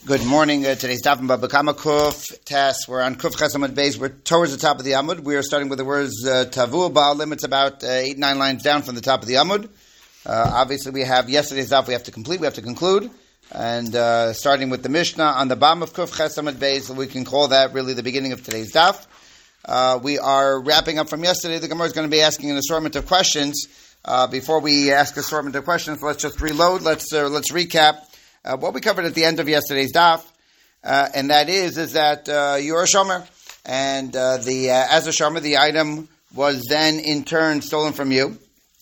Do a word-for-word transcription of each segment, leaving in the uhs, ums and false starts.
Good morning. Uh, today's daf in Baba Kama Kuf test. We're on Kuf Chesamad Beis. We're towards the top of the Amud. We are starting with the words uh, Tavu Ba'alim. It's about uh, eight, nine lines down from the top of the Amud. Uh, obviously, we have yesterday's daf. We have to complete. We have to conclude. And uh, starting with the Mishnah on the bottom of Kuf Chesamad Beis, we can call that really the beginning of today's daf. Uh, we are wrapping up from yesterday. The Gemara is going to be asking an assortment of questions. Uh, before we ask assortment of questions, let's just reload. Let's uh, let's recap. Uh, what we covered at the end of yesterday's daf, uh, and that is, is that uh, you're a shomer, and uh, the uh, as a shomer, the item was then in turn stolen from you,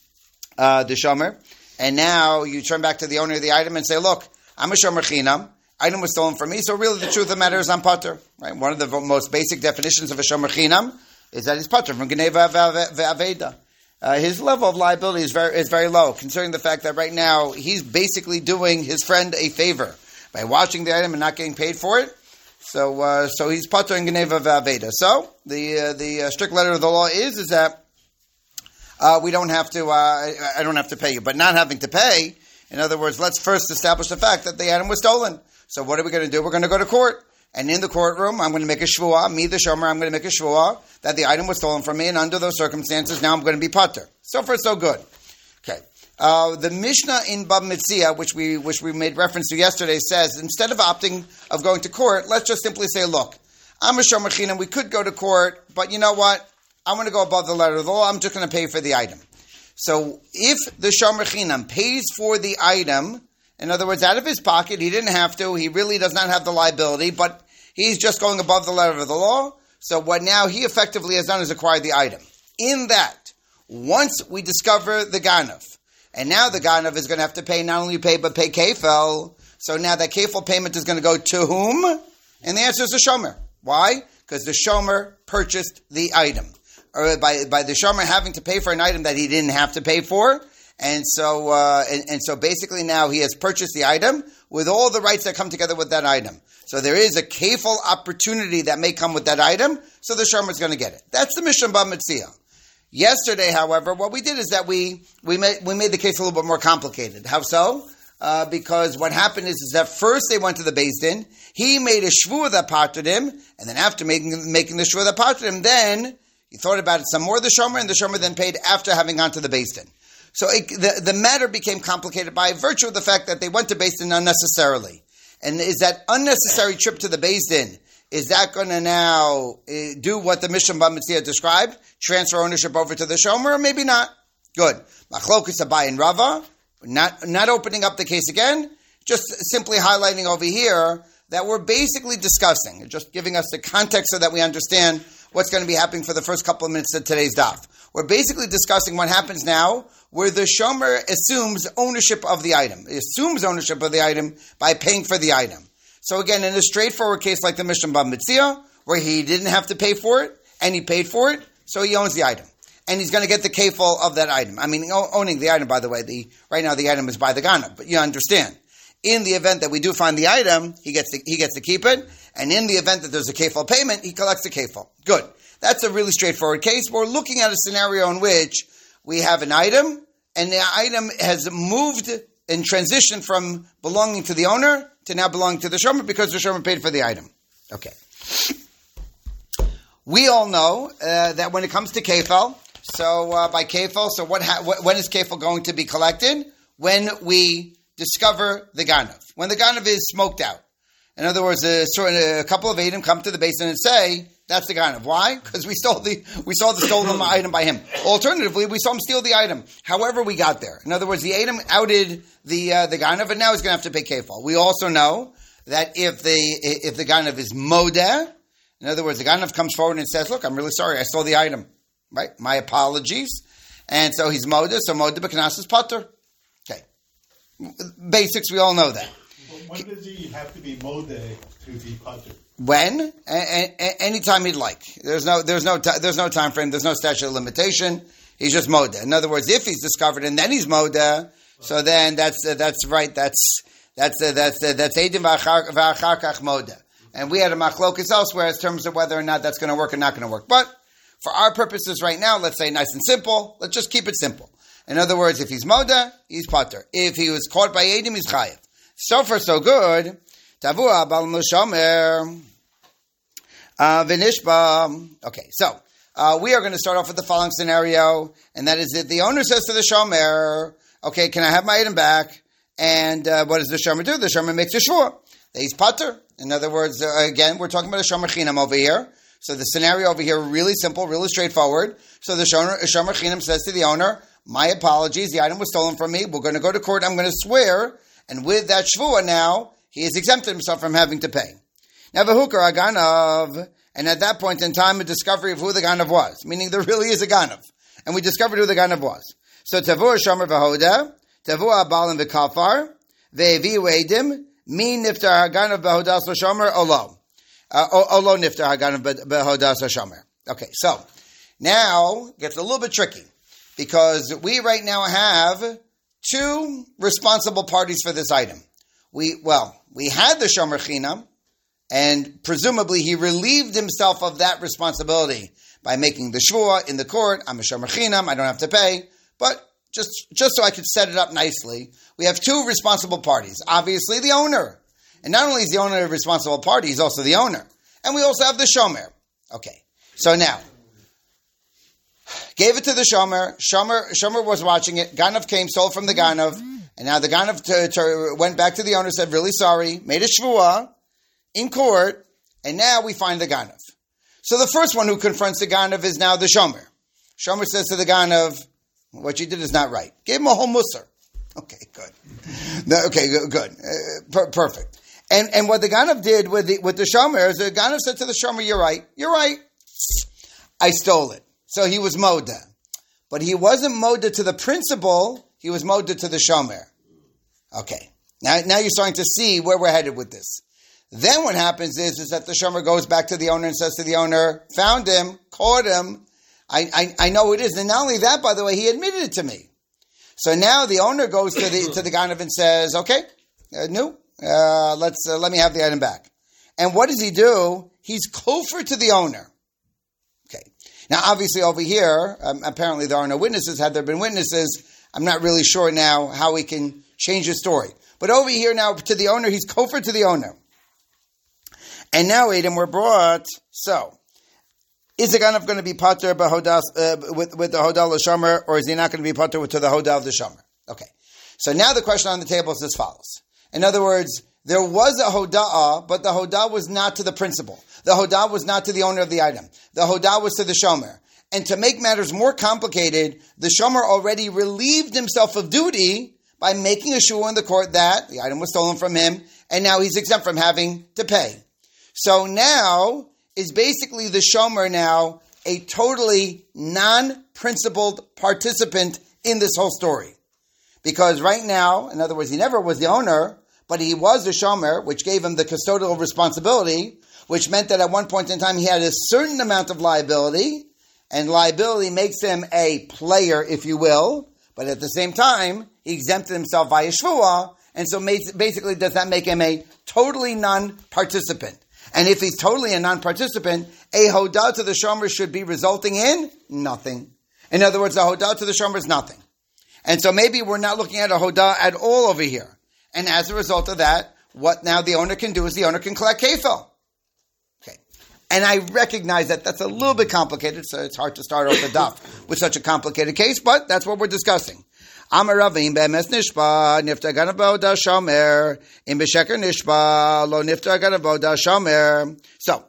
uh, the shomer, and now you turn back to the owner of the item and say, look, I'm a shomer chinam, item was stolen from me, so really the truth of the matter is I'm patur. Right? One of the most basic definitions of a shomer chinam is that he's patur from geneva ve'aveda. Uh, his level of liability is very is very low, considering the fact that right now he's basically doing his friend a favor by watching the item and not getting paid for it. So, uh, so he's patur in geneva ve'aveda. So the uh, the uh, strict letter of the law is is that uh, we don't have to. Uh, I don't have to pay you, but not having to pay. In other words, let's first establish the fact that the item was stolen. So, what are we going to do? We're going to go to court. And in the courtroom, I'm going to make a shvuah, me the shomer, I'm going to make a shvuah that the item was stolen from me, and under those circumstances, now I'm going to be patur. So far, so good. Okay. Uh, the Mishnah in Bab Metzia, which we which we made reference to yesterday, says, instead of opting of going to court, let's just simply say, look, I'm a shomer chinam, we could go to court, but you know what? I want to go above the letter of the law, I'm just going to pay for the item. So if the shomer chinam pays for the item, in other words, out of his pocket, he didn't have to, he really does not have the liability, but he's just going above the letter of the law. So what now he effectively has done is acquired the item. In that, once we discover the ganav, and now the ganav is going to have to pay, not only pay, but pay kefel. So now that kefel payment is going to go to whom? And the answer is the shomer. Why? Because the shomer purchased the item. Or by, by the shomer having to pay for an item that he didn't have to pay for. And so, uh, and, and so basically now he has purchased the item with all the rights that come together with that item. So there is a kefil opportunity that may come with that item, so the shomer is going to get it. That's the Mishnah Bab Metzia. Yesterday, however, what we did is that we we made we made the case a little bit more complicated. How so? Uh, because what happened is, is that first they went to the Beis Din, he made a shvuah that patred him, and then after making making the shvuah that patred him, then he thought about it some more, the shomer, and the shomer then paid after having gone to the Beis Din. So it, the, the matter became complicated by virtue of the fact that they went to Beis Din unnecessarily. And is that unnecessary trip to the Beis Din, is that going to now uh, do what the Mishnah Bab Metzia described? Transfer ownership over to the shomer, or maybe not? Good. Machlokus Abai and Rava, not, not opening up the case again, just simply highlighting over here that we're basically discussing, just giving us the context so that we understand what's going to be happening for the first couple of minutes of today's daf. We're basically discussing what happens now where the shomer assumes ownership of the item. He assumes ownership of the item by paying for the item. So again, in a straightforward case like the Mishnah Bab Metzia, where he didn't have to pay for it, and he paid for it, so he owns the item. And he's going to get the kefil of that item. I mean, owning the item, by the way, the right now the item is by the ganav, but you understand. In the event that we do find the item, he gets to, he gets to keep it, and in the event that there's a kefil payment, he collects the kefil. Good. That's a really straightforward case. We're looking at a scenario in which we have an item, and the item has moved and transitioned from belonging to the owner to now belonging to the shomer because the shomer paid for the item. Okay. We all know uh, that when it comes to kefil, so uh, by kefil, so what, ha- what? When is kefil going to be collected? When we discover the ganav. When the ganav is smoked out. In other words, a, a couple of Eidim come to the basin and say, that's the ganav. Why? Because we stole the we saw the stolen item by him. Alternatively, we saw him steal the item. However, we got there. In other words, the Eidim outed the uh, the ganav, and now he's going to have to pay kefil. We also know that if the if the ganav is modeh, in other words, the ganav comes forward and says, "Look, I'm really sorry, I stole the item. Right? My apologies." And so he's modeh, so modeh b'knas is patur. Okay, basics. We all know that. When does he have to be modeh to be patur? When? A- a- anytime he'd like. There's no, there's no, t- there's no time frame. There's no statute of limitation. He's just modeh. In other words, if he's discovered and then he's modeh, so then that's uh, that's right. That's that's uh, that's uh, that's eidim v'achar kach modeh. And we had a machlokus elsewhere in terms of whether or not that's going to work or not going to work. But for our purposes right now, let's say nice and simple. Let's just keep it simple. In other words, if he's modeh, he's patur. If he was caught by eidim, he's chayiv. So far, so good. Tavua balam l'shomer v'nishba. Okay, so uh, we are going to start off with the following scenario, and that is that the owner says to the shomer, okay, can I have my item back? And uh, what does the shomer do? The shomer makes a shvua. He's pater. In other words, uh, again, we're talking about a shomer chinam over here. So the scenario over here, really simple, really straightforward. So the shomer, shomer chinam says to the owner, my apologies, the item was stolen from me. We're going to go to court. I'm going to swear. And with that shvua now, he has exempted himself from having to pay. Now, v'hukar aganav, and at that point in time, a discovery of who the ganav was, meaning there really is a ganav. And we discovered who the ganav was. So tavu shomer v'hoda, tavu abalim v'kafar, ve'eviu edim, mi niftar haganav b'hodas l'shomer olo. Olo niftar haganav b'hodas l'shomer. Okay, so now gets a little bit tricky because we right now have two responsible parties for this item. We well, we had the shomer chinam, and presumably he relieved himself of that responsibility by making the shvua in the court. I'm a shomer chinam, I don't have to pay, but just just so I could set it up nicely, we have two responsible parties. Obviously, the owner. And not only is the owner a responsible party, he's also the owner. And we also have the shomer. Okay, so now, gave it to the shomer. Shomer, shomer was watching it. Ganav came, stole from the Ganav. And now the Ganav t- t- went back to the owner, said, really sorry, made a shvua in court, and now we find the Ganav. So the first one who confronts the Ganav is now the shomer. Shomer says to the Ganav, what you did is not right. Gave him a whole musar. Okay, good. No, okay, good. good. Uh, per- perfect. And and what the Ganav did with the with the shomer is the Ganav said to the shomer, you're right, you're right. I stole it. So he was moda. But he wasn't moda to the principal, he was moda to the shomer. Okay. Now, now you're starting to see where we're headed with this. Then what happens is, is that the shomer goes back to the owner and says to the owner, found him, caught him, I, I, I know who it is. And not only that, by the way, he admitted it to me. So now the owner goes to the to the Ganav and says, okay, uh, no, uh, let's uh, let me have the item back. And what does he do? He's kofar to the owner. Okay. Now, obviously over here, um, apparently there are no witnesses. Had there been witnesses, I'm not really sure now how we can change the story. But over here now to the owner, he's kofar to the owner. And now Edom were brought. So, is the Ganav going to be pater b'hodas uh, with with the hodah l'shomer, or is he not going to be pater to the hodah of the shomer? Okay. So now the question on the table is as follows. In other words, there was a hodah, but the hodah was not to the principal. The hodah was not to the owner of the item. The hodah was to the shomer. And to make matters more complicated, the shomer already relieved himself of duty by making a shua in the court that the item was stolen from him, and now he's exempt from having to pay. So now is basically the shomer now a totally non-principled participant in this whole story. Because right now, in other words, he never was the owner, but he was the shomer, which gave him the custodial responsibility, which meant that at one point in time he had a certain amount of liability, and liability makes him a player, if you will, but at the same time, he exempted himself via shvua, and so basically does that make him a totally non-participant? And if he's totally a non-participant, a hodah to the shomer should be resulting in nothing. In other words, a hodah to the shomer is nothing. And so maybe we're not looking at a hodah at all over here. And as a result of that, what now the owner can do is the owner can collect kefil. Okay. And I recognize that that's a little bit complicated, so it's hard to start off the daf with such a complicated case, but that's what we're discussing. Amar Ravim be'emes nishba niftar ganav b'hodah shomer im b'sheker nishba lo niftar ganav b'hodah shomer. So,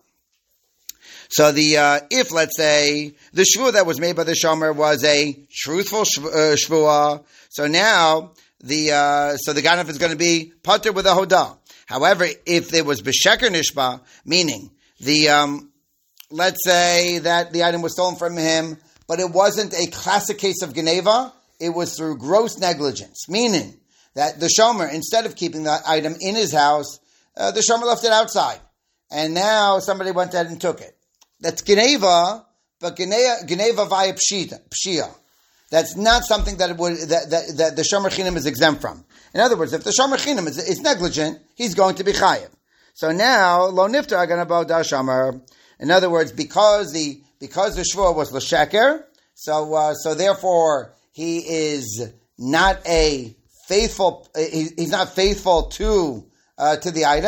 so the uh, if let's say the shvua that was made by the shomer was a truthful shvua, uh, so now the uh, so the ganav is going to be pater with a hodah. However, if there was b'sheker nishba, meaning the um, let's say that the item was stolen from him, but it wasn't a classic case of geneva. It was through gross negligence, meaning that the shomer, instead of keeping that item in his house, uh, the shomer left it outside. And now somebody went ahead and took it. That's geneva, but geneva, geneva via pshia. That's not something that it would that, that, that the shomer chinam is exempt from. In other words, if the shomer chinam is, is negligent, he's going to be chayiv. So now, lo niftar ganav b'hodah shomer. In other words, because the because the shvua was l'sheker, so uh, so therefore he is not a faithful. He, he's not faithful to uh, to the item,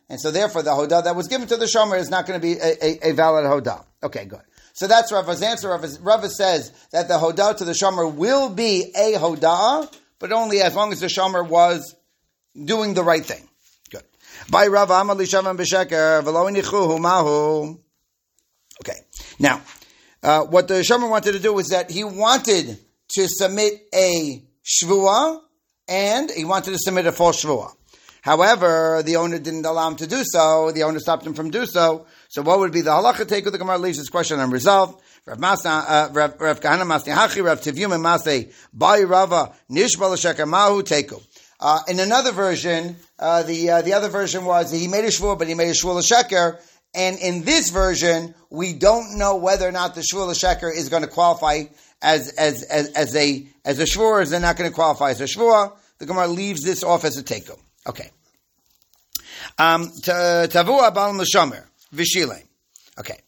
and so therefore the hodah that was given to the shomer is not going to be a, a, a valid hodah. Okay, good. So that's Rava's answer. Rava, Rava says that the hodah to the shomer will be a hodah, but only as long as the shomer was doing the right thing. Good. By Rava Amali Shavan B'Sheker V'lo Nichuhu Mahu. Okay. Now, uh, what the shomer wanted to do was that he wanted to submit a shvuah, and he wanted to submit a false shvuah. However, the owner didn't allow him to do so. The owner stopped him from doing so. So what would be the halacha take with the Gemara leaves this question unresolved? Rav Masna, uh, Rav, Rav Kahana Masni Hachi, Rav Tivyum and Masei, Bai Rava, Nishbal Sheker Mahu Teku. Uh, in another version, uh, the, uh, the other version was he made a shvuah, but he made a shvuah l'sheker. And in this version, we don't know whether or not the shvuah l'sheker is going to qualify as, as, as, as a, as a shvuah, or is it not going to qualify as a shvuah. The Gemara leaves this off as a teku. Okay. Um, Tavua Baal Mushamer, Vishile. Okay.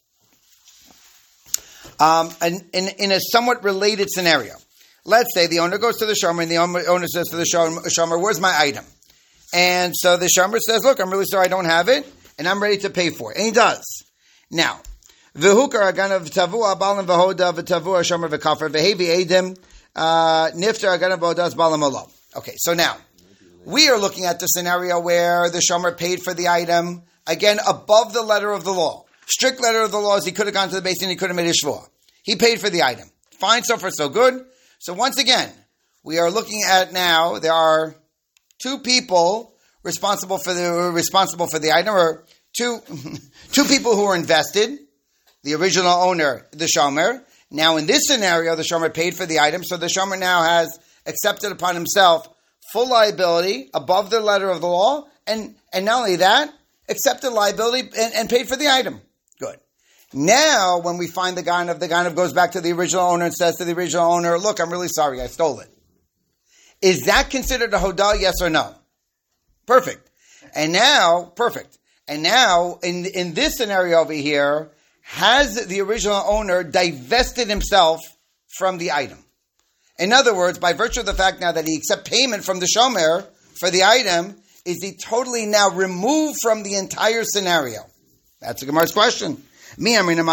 Um, in, in, in a somewhat related scenario, let's say the owner goes to the shomer and the owner says to the shomer, where's my item? And so the shomer says, look, I'm really sorry I don't have it, and I'm ready to pay for it. And he does. Now, V'hukar aganav tavua balam v'hoda v'tavua shomer v'kafar v'hevi edim niftar aganav v'hodas balam olo. Okay, so now, we are looking at the scenario where the shomer paid for the item, again, above the letter of the law. Strict letter of the law is he could have gone to the base and he could have made a shvuah. He paid for the item. Fine, so far so good. So once again, we are looking at now, there are two people responsible for the responsible for the item, or two two people who are invested, the original owner, the shomer. Now in this scenario, the shomer paid for the item, so the shomer now has accepted upon himself full liability above the letter of the law, and, and not only that, accepted liability and, and paid for the item. Good. Now, when we find the ganav, the ganav goes back to the original owner and says to the original owner, look, I'm really sorry, I stole it. Is that considered a hodah, yes or no? Perfect. And now, perfect. And now, in, in this scenario over here, has the original owner divested himself from the item? In other words, by virtue of the fact now that he accepts payment from the shomer for the item, is he totally now removed from the entire scenario? That's the Gemara's question. So can the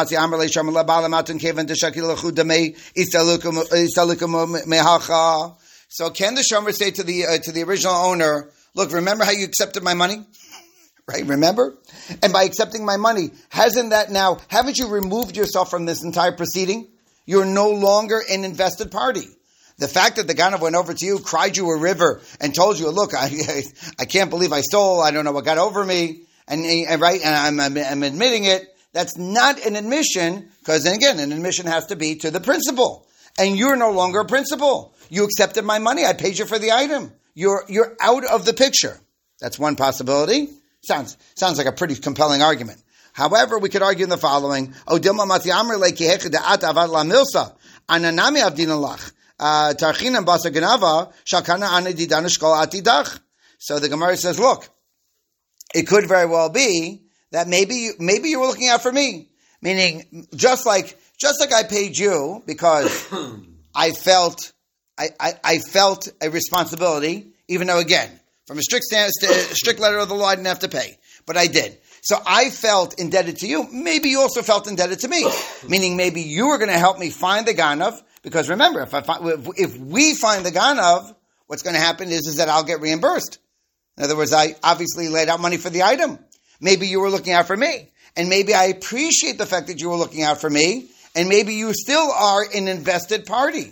shomer say to the uh, to the original owner, look, remember how you accepted my money? Right, remember? And by accepting my money, hasn't that now, haven't you removed yourself from this entire proceeding? You're no longer an invested party. The fact that the ganav went over to you, cried you a river, and told you, look, I, I can't believe I stole, I don't know what got over me, and, and right, and I'm, I'm, I'm admitting it, that's not an admission, because then again, an admission has to be to the principal. And you're no longer a principal. You accepted my money, I paid you for the item. You're, you're out of the picture. That's one possibility. Sounds, sounds like a pretty compelling argument. However, we could argue in the following, O Dilma Mati Amr le kihech da'at avad la milsa, ananami avdina lach. So the Gemara says, look, it could very well be that maybe you, maybe you were looking out for me. Meaning, just like just like I paid you because I felt I, I, I felt a responsibility, even though again, from a strict stand, strict letter of the law, I didn't have to pay, but I did. So I felt indebted to you. Maybe you also felt indebted to me. Meaning, maybe you were going to help me find the ganav. Because remember, if I find, if we find the ganav, what's going to happen is, is that I'll get reimbursed. In other words, I obviously laid out money for the item. Maybe you were looking out for me. And maybe I appreciate the fact that you were looking out for me. And maybe you still are an invested party.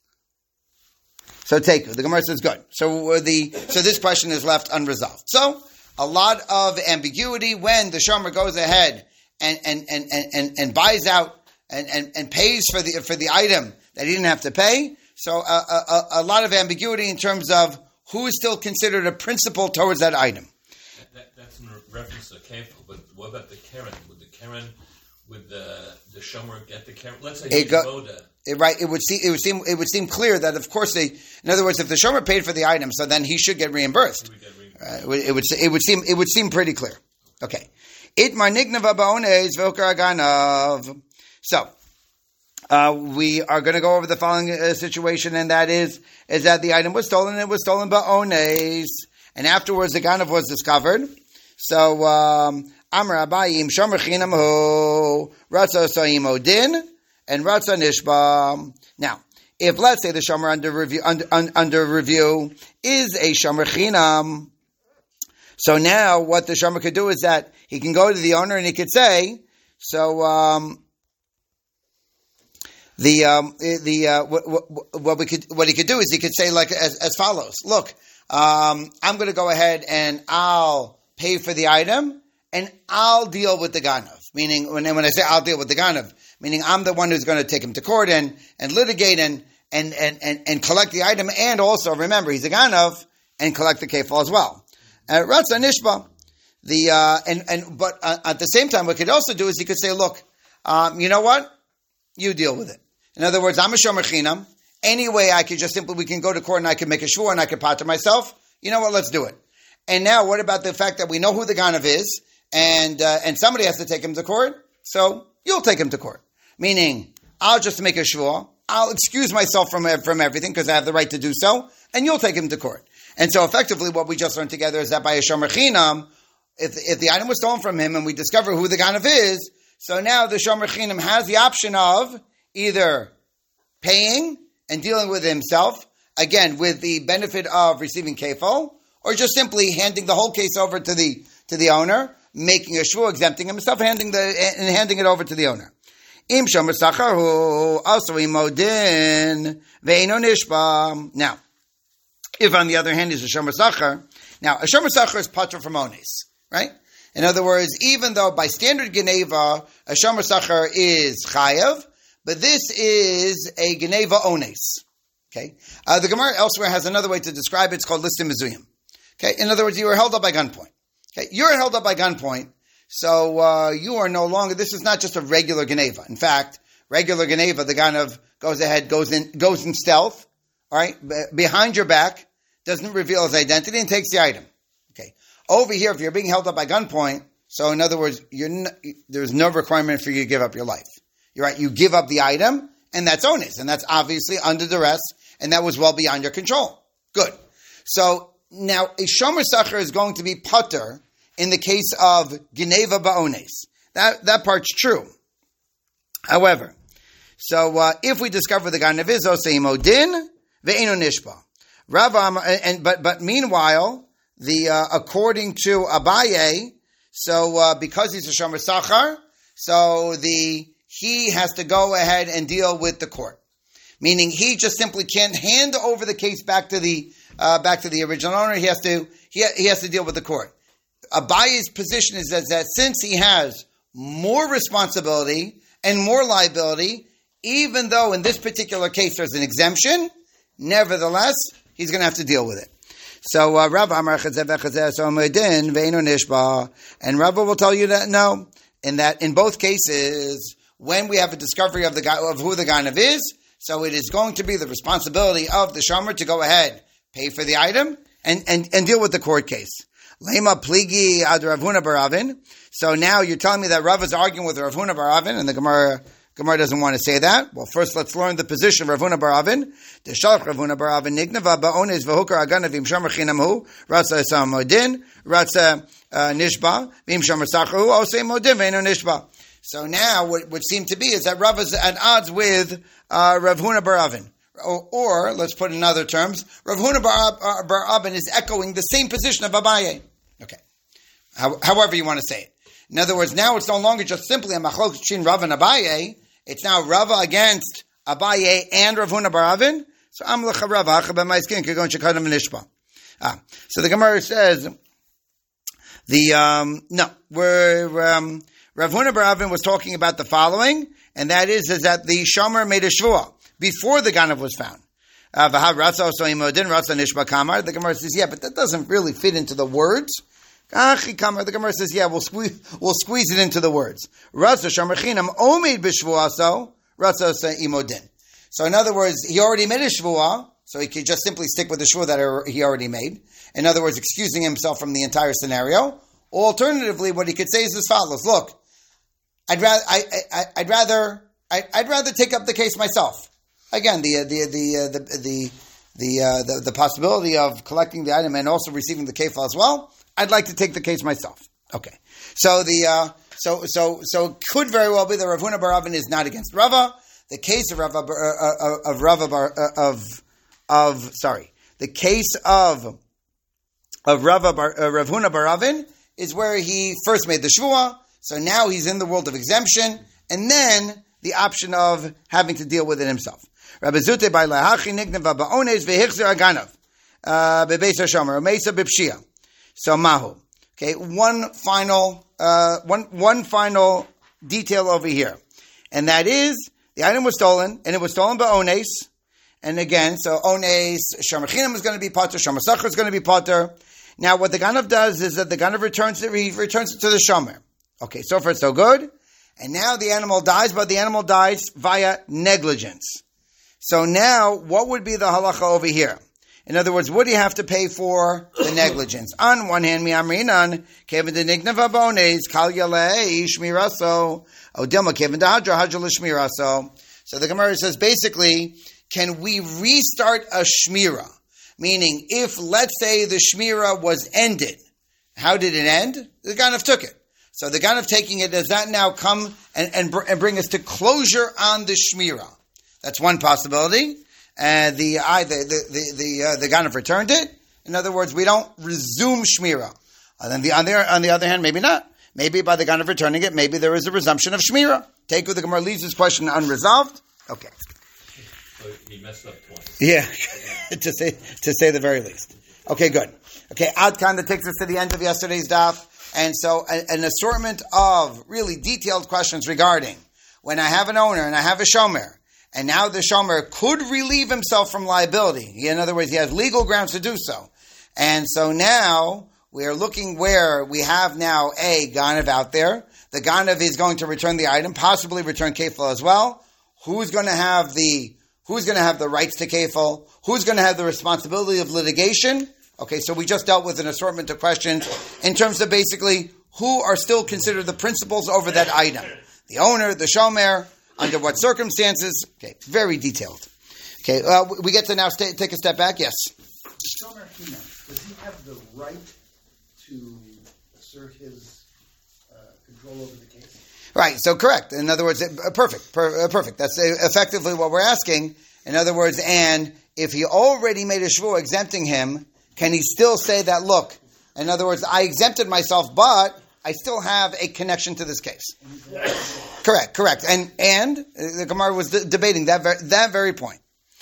So take it. The Gemara says good. So the so this question is left unresolved. So a lot of ambiguity when the shomer goes ahead and and and and, and, and buys out and, and, and pays for the for the item that he didn't have to pay. So uh, a, a, a lot of ambiguity in terms of who is still considered a principal towards that item. That, that, that's in reference to careful, but what about the Karen? Would the Karen, would the the shomer get the Karen? Let's say he's Boda. It, right, it would seem it would seem it would seem clear that of course they. In other words, if the shomer paid for the item, so then he should get reimbursed. Would get reimbursed. Uh, it, would, it would it would seem it would seem pretty clear. Okay, it marnignava baones v'okar aganav. So. Uh, we are going to go over the following uh, situation, and that is is that the item was stolen. And it was stolen by ones, and afterwards the ganav was discovered. So, um, Amar Abayim Shomer Chinam Hu Ratza Soimo Din and Ratza Nishba. Now, if let's say the Shomer under review under, under review is a Shomer Chinam, so now what the Shomer could do is that he can go to the owner and he could say, so um, the um, the uh, what, what, what we could what he could do is he could say like as, as follows: look, um, I'm going to go ahead and I'll pay for the item. And I'll deal with the ganav. Meaning, when, when I say I'll deal with the ganav, meaning I'm the one who's going to take him to court and, and litigate and, and, and, and, and collect the item. And also, remember, he's a ganav and collect the kefal as well. Ratza nishba. The, uh, and, and, but uh, at the same time, what he could also do is he could say, look, um, you know what? You deal with it. In other words, I'm a shomer chinam. Anyway, I could just simply, we can go to court and I can make a shvur and I can pater myself. You know what? Let's do it. And now, what about the fact that we know who the ganav is? And uh, and somebody has to take him to court, so you'll take him to court. Meaning, I'll just make a shvur, I'll excuse myself from from everything because I have the right to do so, and you'll take him to court. And so effectively what we just learned together is that by a shomer chinam, if, if the item was stolen from him and we discover who the ganav is, so now the shomer chinam has the option of either paying and dealing with himself, again, with the benefit of receiving kefal, or just simply handing the whole case over to the to the owner, making a shvur, exempting himself, handing the and handing it over to the owner. Im shomer sacharu also imodin ve'ino nishba. Now, if on the other hand is a shomer sachar, now a shomer sachar is patur from ones, right? In other words, even though by standard geneva a shomer sachar is chayav, but this is a geneva ones. Okay, uh, the Gemara elsewhere has another way to describe it. It's called listim mezuyim. Okay, in other words, you were held up by gunpoint. Okay, you're held up by gunpoint, so uh, you are no longer. This is not just a regular geneva. In fact, regular geneva, the ganav goes ahead, goes in, goes in stealth. All right, b- behind your back, doesn't reveal his identity, and takes the item. Okay, over here, if you're being held up by gunpoint, so in other words, you're n- there's no requirement for you to give up your life. You're right. You give up the item, and that's onus, and that's obviously under duress, and that was well beyond your control. Good. So now a shomer sachar is going to be patur in the case of geneva ba'ones. That that part's true. However, so uh, if we discover the ganav is oseimo din ve'eno nishba, Rav and but but meanwhile, the uh, according to Abaye, so uh, because he's a shomer sachar, so the he has to go ahead and deal with the court, meaning he just simply can't hand over the case back to the uh, back to the original owner. He has to he he has to deal with the court. Abaye's position is that, that since he has more responsibility and more liability, even though in this particular case there's an exemption, nevertheless, he's going to have to deal with it. So uh, Rav Amar Chazeh Chazeh Somedin Ve'enu Nishba, and Rav will tell you that no, in that in both cases, when we have a discovery of the guy of who the ganav is, so it is going to be the responsibility of the shomer to go ahead, pay for the item, and and, and deal with the court case. Lema pligi ad Rav Huna bar Avin. So now you're telling me that Rav is arguing with Rav Huna bar Avin, and the Gemara Gemara doesn't want to say that. Well, first let's learn the position of Rav Huna bar Avin. The Shalach Rav Huna bar Avin nignava ba'ones v'hukar aganav im shomer chinam hu ratza esam modin ratza nishba v'im shomer sachahu osei modin ve'eno nishba. So now what would seem to be is that Rav is at odds with uh, Rav Huna bar Avin. Or, or, let's put in other terms, Rav Huna bar, uh, bar Avin is echoing the same position of Abaye. Okay. How, however you want to say it. In other words, now it's no longer just simply a machlok between Rav and Abaye. It's now Rav against Abaye and Rav Huna bar Avin. So I'm lecha Rav, hacha b'maiskin kegon shekadam nishba. Ah, so the Gemara says, the, um, no, we're, um, Rav Huna bar Avin was talking about the following, and that is, is that the shomer made a shvuah before the ganav was found. Uh, the Gemara says, yeah, but that doesn't really fit into the words. The Gemara says, yeah, we'll squeeze, we'll squeeze it into the words. So in other words, he already made a shvuah, so he could just simply stick with the shvuah that he already made. In other words, excusing himself from the entire scenario. Alternatively, what he could say is as follows: look, I'd rather, I, I, I'd rather, I, I'd rather take up the case myself. Again, the the the the the the, uh, the the possibility of collecting the item and also receiving the kefal as well, I'd like to take the case myself. Okay. So the uh, so so so it could very well be that Rav Huna bar Avin is not against Rava. The case of Rava uh, of Rava bar, uh, of of sorry, the case of of Rava bar, uh, Rav Huna bar Avin is where he first made the shvua. So now he's in the world of exemption, and then the option of having to deal with it himself. Rabbi Zute by lahachi nignav ba'ones vehichzer aganav bebeis hashomer umeisa b'pshia. So mahu. Okay, one final uh, one one final detail over here, and that is the item was stolen, and it was stolen by ones. And again, so ones shomer chinam is going to be potter, shomer sachar is going to be potter. Now, what the ganav does is that the ganav returns it, he returns it to the shomer. Okay, so far so good. And now the animal dies, but the animal dies via negligence. So now, what would be the halacha over here? In other words, would he have to pay for the negligence? On one hand, mi'amrinan, kevin de nignava bones, kal yalei, shmiraso, odilma kevin de hadra, hadra l'shmiraso. So the Gemara says, basically, can we restart a shmira? Meaning, if, let's say, the shmira was ended, how did it end? The Ganav took it. So the Ganav taking it, does that now come and, and, br- and bring us to closure on the shmira? That's one possibility. And uh, the I the the the the, uh, the Ganav returned it. In other words, we don't resume shmira. And then the on the on the other hand, maybe not. Maybe by the Ganav returning it, maybe there is a resumption of shmira. Take with the Gemara leaves this question unresolved. Okay. So he messed up twice. Yeah, to say to say the very least. Okay, good. Okay, Adkan, that takes us to the end of yesterday's daf. And so a, an assortment of really detailed questions regarding when I have an owner and I have a shomer, and now the shomer could relieve himself from liability. In other words, he has legal grounds to do so. And so now we are looking where we have now a Ganav out there. The Ganav is going to return the item, possibly return kefil as well. Who's going to have the who's going to have the rights to kefil? Who's going to have the responsibility of litigation? Okay, so we just dealt with an assortment of questions in terms of basically who are still considered the principals over that item. The owner, the shomer, under what circumstances. Okay, very detailed. Okay, uh, we get to now stay, take a step back. Yes? The shomer Hina, does he have the right to assert his uh, control over the case? Right, so correct. In other words, uh, perfect, per, uh, perfect. That's uh, effectively what we're asking. In other words, and if he already made a shvuah exempting him, can he still say that, look, in other words, I exempted myself, but I still have a connection to this case? Correct, correct. And and the Gemara was de- debating that ver- that very point.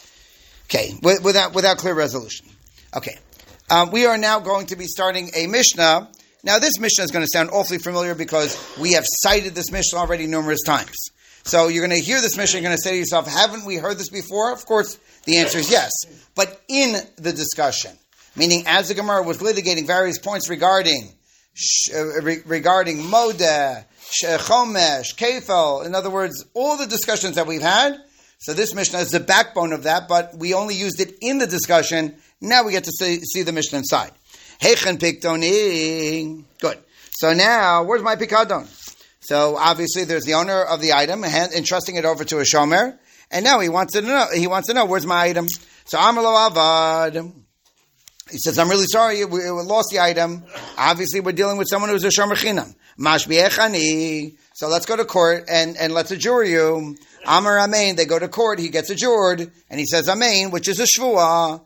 Okay, with, without without clear resolution. Okay, um, we are now going to be starting a Mishnah. Now, this Mishnah is going to sound awfully familiar because we have cited this Mishnah already numerous times. So you're going to hear this Mishnah, you're going to say to yourself, haven't we heard this before? Of course, the answer is yes. But in the discussion, meaning as the Gemara was litigating various points regarding uh, re- regarding Modeh, Chomesh, Kefel, in other words, all the discussions that we've had. So this Mishnah is the backbone of that, but we only used it in the discussion. Now we get to see, see the Mishnah inside. Heichen Piktoni. Good. So now, where's my Pikadon? So obviously there's the owner of the item, entrusting it over to a shomer, and now he wants to know, he wants to know, where's my item? So Amalo Avad. He says, I'm really sorry, we lost the item. Obviously, we're dealing with someone who's a shomer chinam. Mashbiechani. So let's go to court and, and let's adjure you. Amar Amen. They go to court. He gets adjured, and he says Amen, which is a shvuah.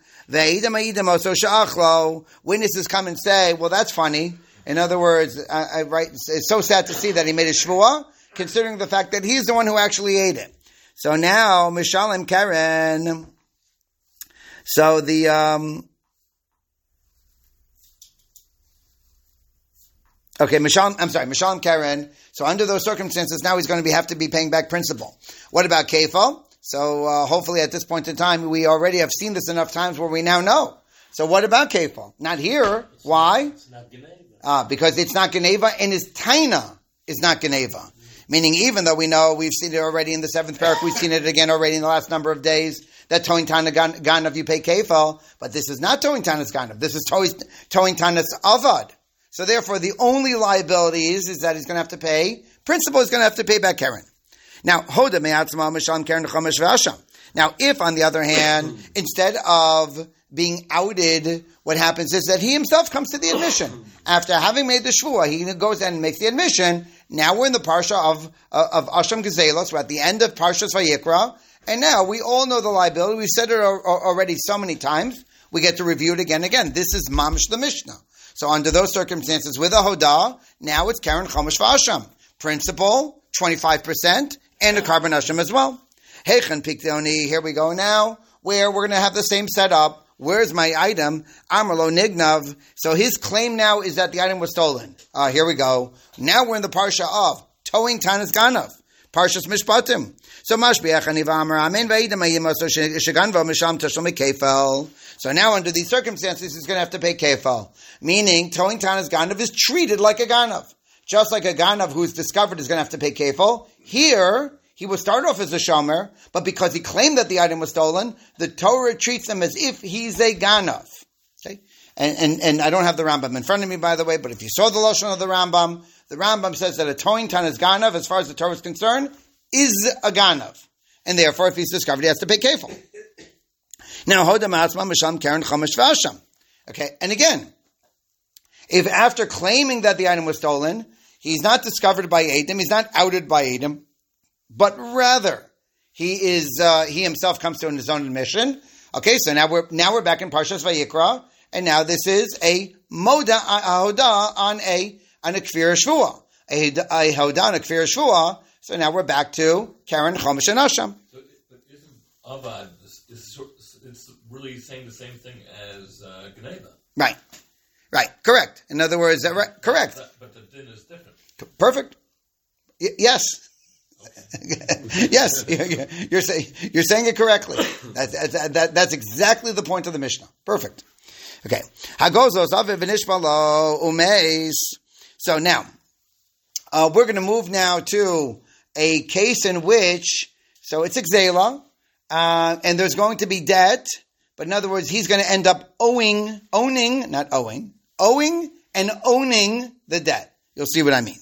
Witnesses come and say, well, that's funny. In other words, I, I write, it's so sad to see that he made a shvuah, considering the fact that he's the one who actually ate it. So now, Mishalem Karen. So the um, Okay, Mishalem, I'm sorry, Mishalem Karen. So under those circumstances, now he's going to be, have to be paying back principal. What about Kefal? So uh, hopefully at this point in time, we already have seen this enough times where we now know. So what about Kefal? Not here. It's Why? Not, it's not Geneva. Uh, because it's not Geneva, and his Taina is not Geneva. Mm-hmm. Meaning even though we know, we've seen it already in the seventh parak, we've seen it again already in the last number of days, that Toin Tana Ganav, you pay Kefal, but this is not Toin Tana's Ganav. This is Toin Tana's Avad. So therefore, the only liability is, is that he's going to have to pay. Principal is going to have to pay back Karen. Now, Hoda me'atzma Mishalem Karen Chomesh V'Asham. Now, if on the other hand, instead of being outed, what happens is that he himself comes to the admission. After having made the shvuah, he goes and makes the admission. Now we're in the parsha of uh, of Asham Gezelos. We're at the end of Parshas Vayikra, and now we all know the liability. We've said it already so many times. We get to review it again and again. This is Mamish the Mishnah. So under those circumstances, with a Hodah, now it's Karen Chomesh V'Asham. Principal, twenty-five percent, and a Carbon Asham as well. Heichen Pikdoni, here we go now, where we're going to have the same setup. Where's my item? Amrlo Nignav. So his claim now is that the item was stolen. Uh, here we go. Now we're in the parsha of towing Tanis Ganav. Parshas Mishpatim. So Mashbiach Aniva Amar Amen Va'idam Ayim So Shaganva Misham Tashom Kefel. So now under these circumstances he's going to have to pay Kefel. Meaning towing Tanis Ganav is treated like a Ganav. Just like a Ganav who's discovered is going to have to pay Kefel. Here, he would start off as a shomer, but because he claimed that the item was stolen, the Torah treats him as if he's a Ganav. Okay? And, and, and I don't have the Rambam in front of me, by the way, but if you saw the Lashon of the Rambam, the Rambam says that a towing Tanis Ganav, as far as the Torah is concerned, is a Ganav. And therefore, if he's discovered, he has to pay Kefel. Now, Hodam Asma Misham Karen Chomesh V'Asham. Okay, and again, if after claiming that the item was stolen, he's not discovered by Edom, he's not outed by Edom, but rather he is uh, he himself comes to his own admission. Okay, so now we're now we're back in Parshas Vayikra, and now this is a moda a hoda on a on a kfir shvua, a, a hoda on a kfir shvua. So now we're back to Karen Chomesh and Asham. So, but isn't avad is, is it's really saying the same thing as uh, Geneva? Right, right, correct. In other words, that right, correct. But, but the din is different. Perfect. Y- yes. Yes, you're, you're saying you're saying it correctly. That's, that's, that, that's exactly the point of the Mishnah. Perfect. Okay. So now uh, we're going to move now to a case in which so it's Xela, uh, and there's going to be debt, but in other words, he's going to end up owing, owning, not owing, owing and owning the debt. You'll see what I mean.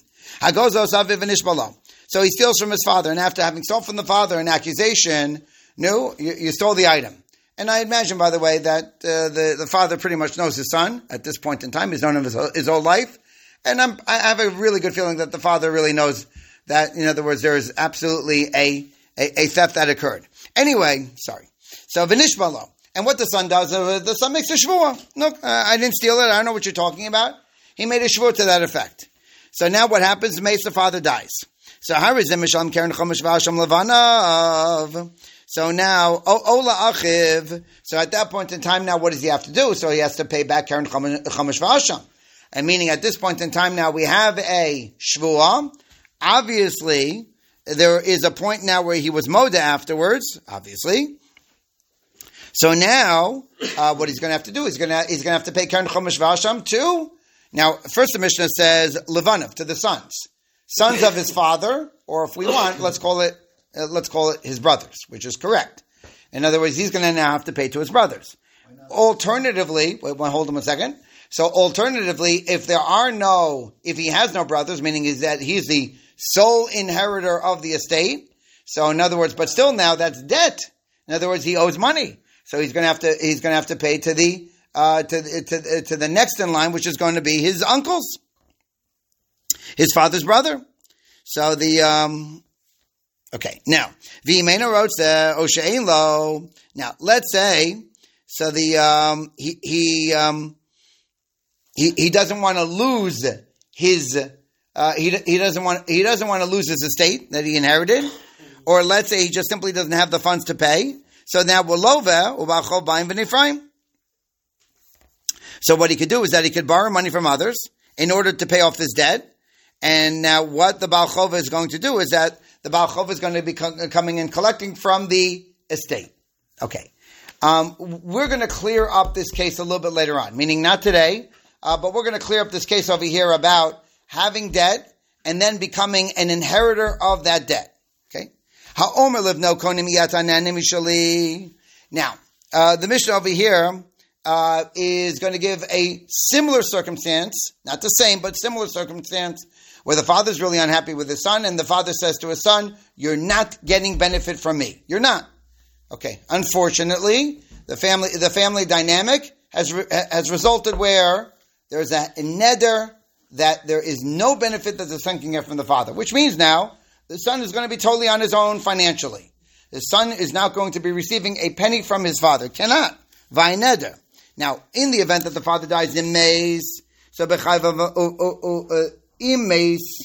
So he steals from his father, and after having stolen from the father an accusation, no, you, you stole the item. And I imagine, by the way, that uh, the, the father pretty much knows his son at this point in time. He's known him his, his whole life. And I'm, I have a really good feeling that the father really knows that, in other words, there is absolutely a, a, a theft that occurred. Anyway, sorry. So, Vinishbalo. And what the son does, uh, the son makes a shvuah. Look, uh, I didn't steal it. I don't know what you're talking about. He made a shvuah to that effect. So now what happens? Mace, the father dies. So harizim misham karen chomesh v'asham levanav. So now ola achiv. So at that point in time, now what does he have to do? So he has to pay back karen chomesh v'asham. And meaning at this point in time, now we have a shvuah. Obviously, there is a point now where he was moda afterwards. Obviously. So now, uh, what he's going to have to do is going to he's going to have to pay karen chomesh v'asham too. Now, first the Mishnah says levanav, to the sons. Sons of his father, or if we want, let's call it, uh, let's call it his brothers, which is correct. In other words, he's going to now have to pay to his brothers. Alternatively, wait, hold on a second. So alternatively, if there are no, if he has no brothers, meaning is that he's the sole inheritor of the estate. So in other words, but still now that's debt. In other words, he owes money. So he's going to have to, he's going to have to pay to the, uh, to, to, to the next in line, which is going to be his uncles. His father's brother. So the, um, okay, now, V'imena wrote the Oshein lo. Now, let's say, so the, um, he, he, um, he, he doesn't want to lose his, uh, he, he doesn't want, he doesn't want to lose his estate that he inherited, or let's say he just simply doesn't have the funds to pay. So now, Wolova, Ubachol Baim V'Nifraim. So what he could do is that he could borrow money from others in order to pay off his debt. And now what the Baal Chova is going to do is that the Baal Chova is going to be co- coming and collecting from the estate. Okay. Um, we're going to clear up this case a little bit later on, meaning not today, uh, but we're going to clear up this case over here about having debt and then becoming an inheritor of that debt. Okay. Ha'omer livno konim yatanan mishali. Now, uh, the Mishnah over here uh, is going to give a similar circumstance, not the same, but similar circumstance, where the father's really unhappy with his son, and the father says to his son, you're not getting benefit from me. You're not. Okay. Unfortunately, the family the family dynamic has re, has resulted where there's a, a neder that there is no benefit that the son can get from the father, which means now the son is going to be totally on his own financially. The son is not going to be receiving a penny from his father. Cannot. Vay neder. Now, in the event that the father dies in mace, so b'chayv im mace,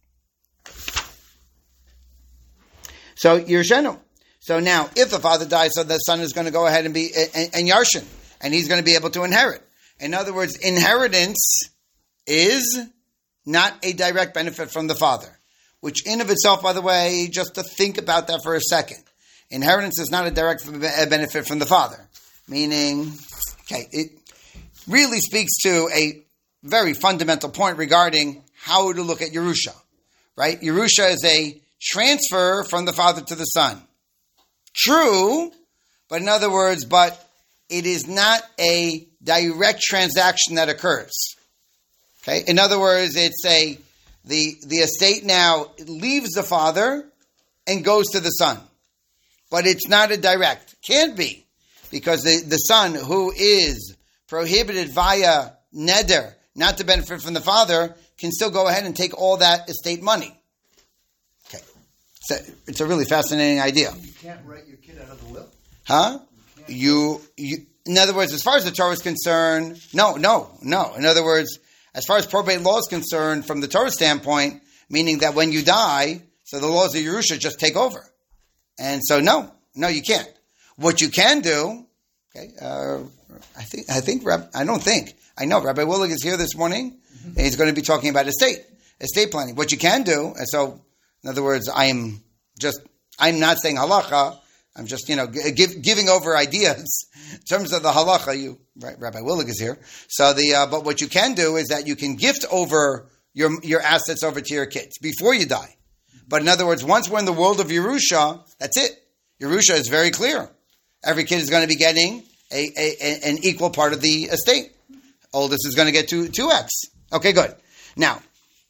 so Yershenu. So now, if the father dies, so the son is going to go ahead and be and, and Yarshin, and he's going to be able to inherit. In other words, inheritance is not a direct benefit from the father, which in of itself, by the way, just to think about that for a second, inheritance is not a direct benefit from the father. Meaning, okay, it really speaks to a very fundamental point regarding how to look at Yerusha, right? Yerusha is a transfer from the father to the son. True, but in other words, but it is not a direct transaction that occurs. Okay, in other words, it's a the the estate now leaves the father and goes to the son, but it's not a direct. Can't be, because the, the son who is prohibited via neder not to benefit from the father can still go ahead and take all that estate money. Okay, it's a, it's a really fascinating idea. You can't write your kid out of the will? Huh? You, you, in other words, as far as the Torah is concerned, no, no, no. In other words, as far as probate law is concerned, from the Torah standpoint, meaning that when you die, so the laws of Yerusha just take over. And so, no, no, you can't. What you can do, okay, uh, I think, I think, I don't think, I know Rabbi Willig is here this morning, mm-hmm. and he's going to be talking about estate, estate planning. What you can do, and so, in other words, I am just, I'm not saying halacha, I'm just, you know, give, giving over ideas in terms of the halacha. You, right, Rabbi Willig is here. So the, uh, but what you can do is that you can gift over your your assets over to your kids before you die. But in other words, once we're in the world of Yerusha, that's it. Yerusha is very clear. Every kid is going to be getting a, a, a an equal part of the estate. Oldest is going to get two two x. Okay, good. Now,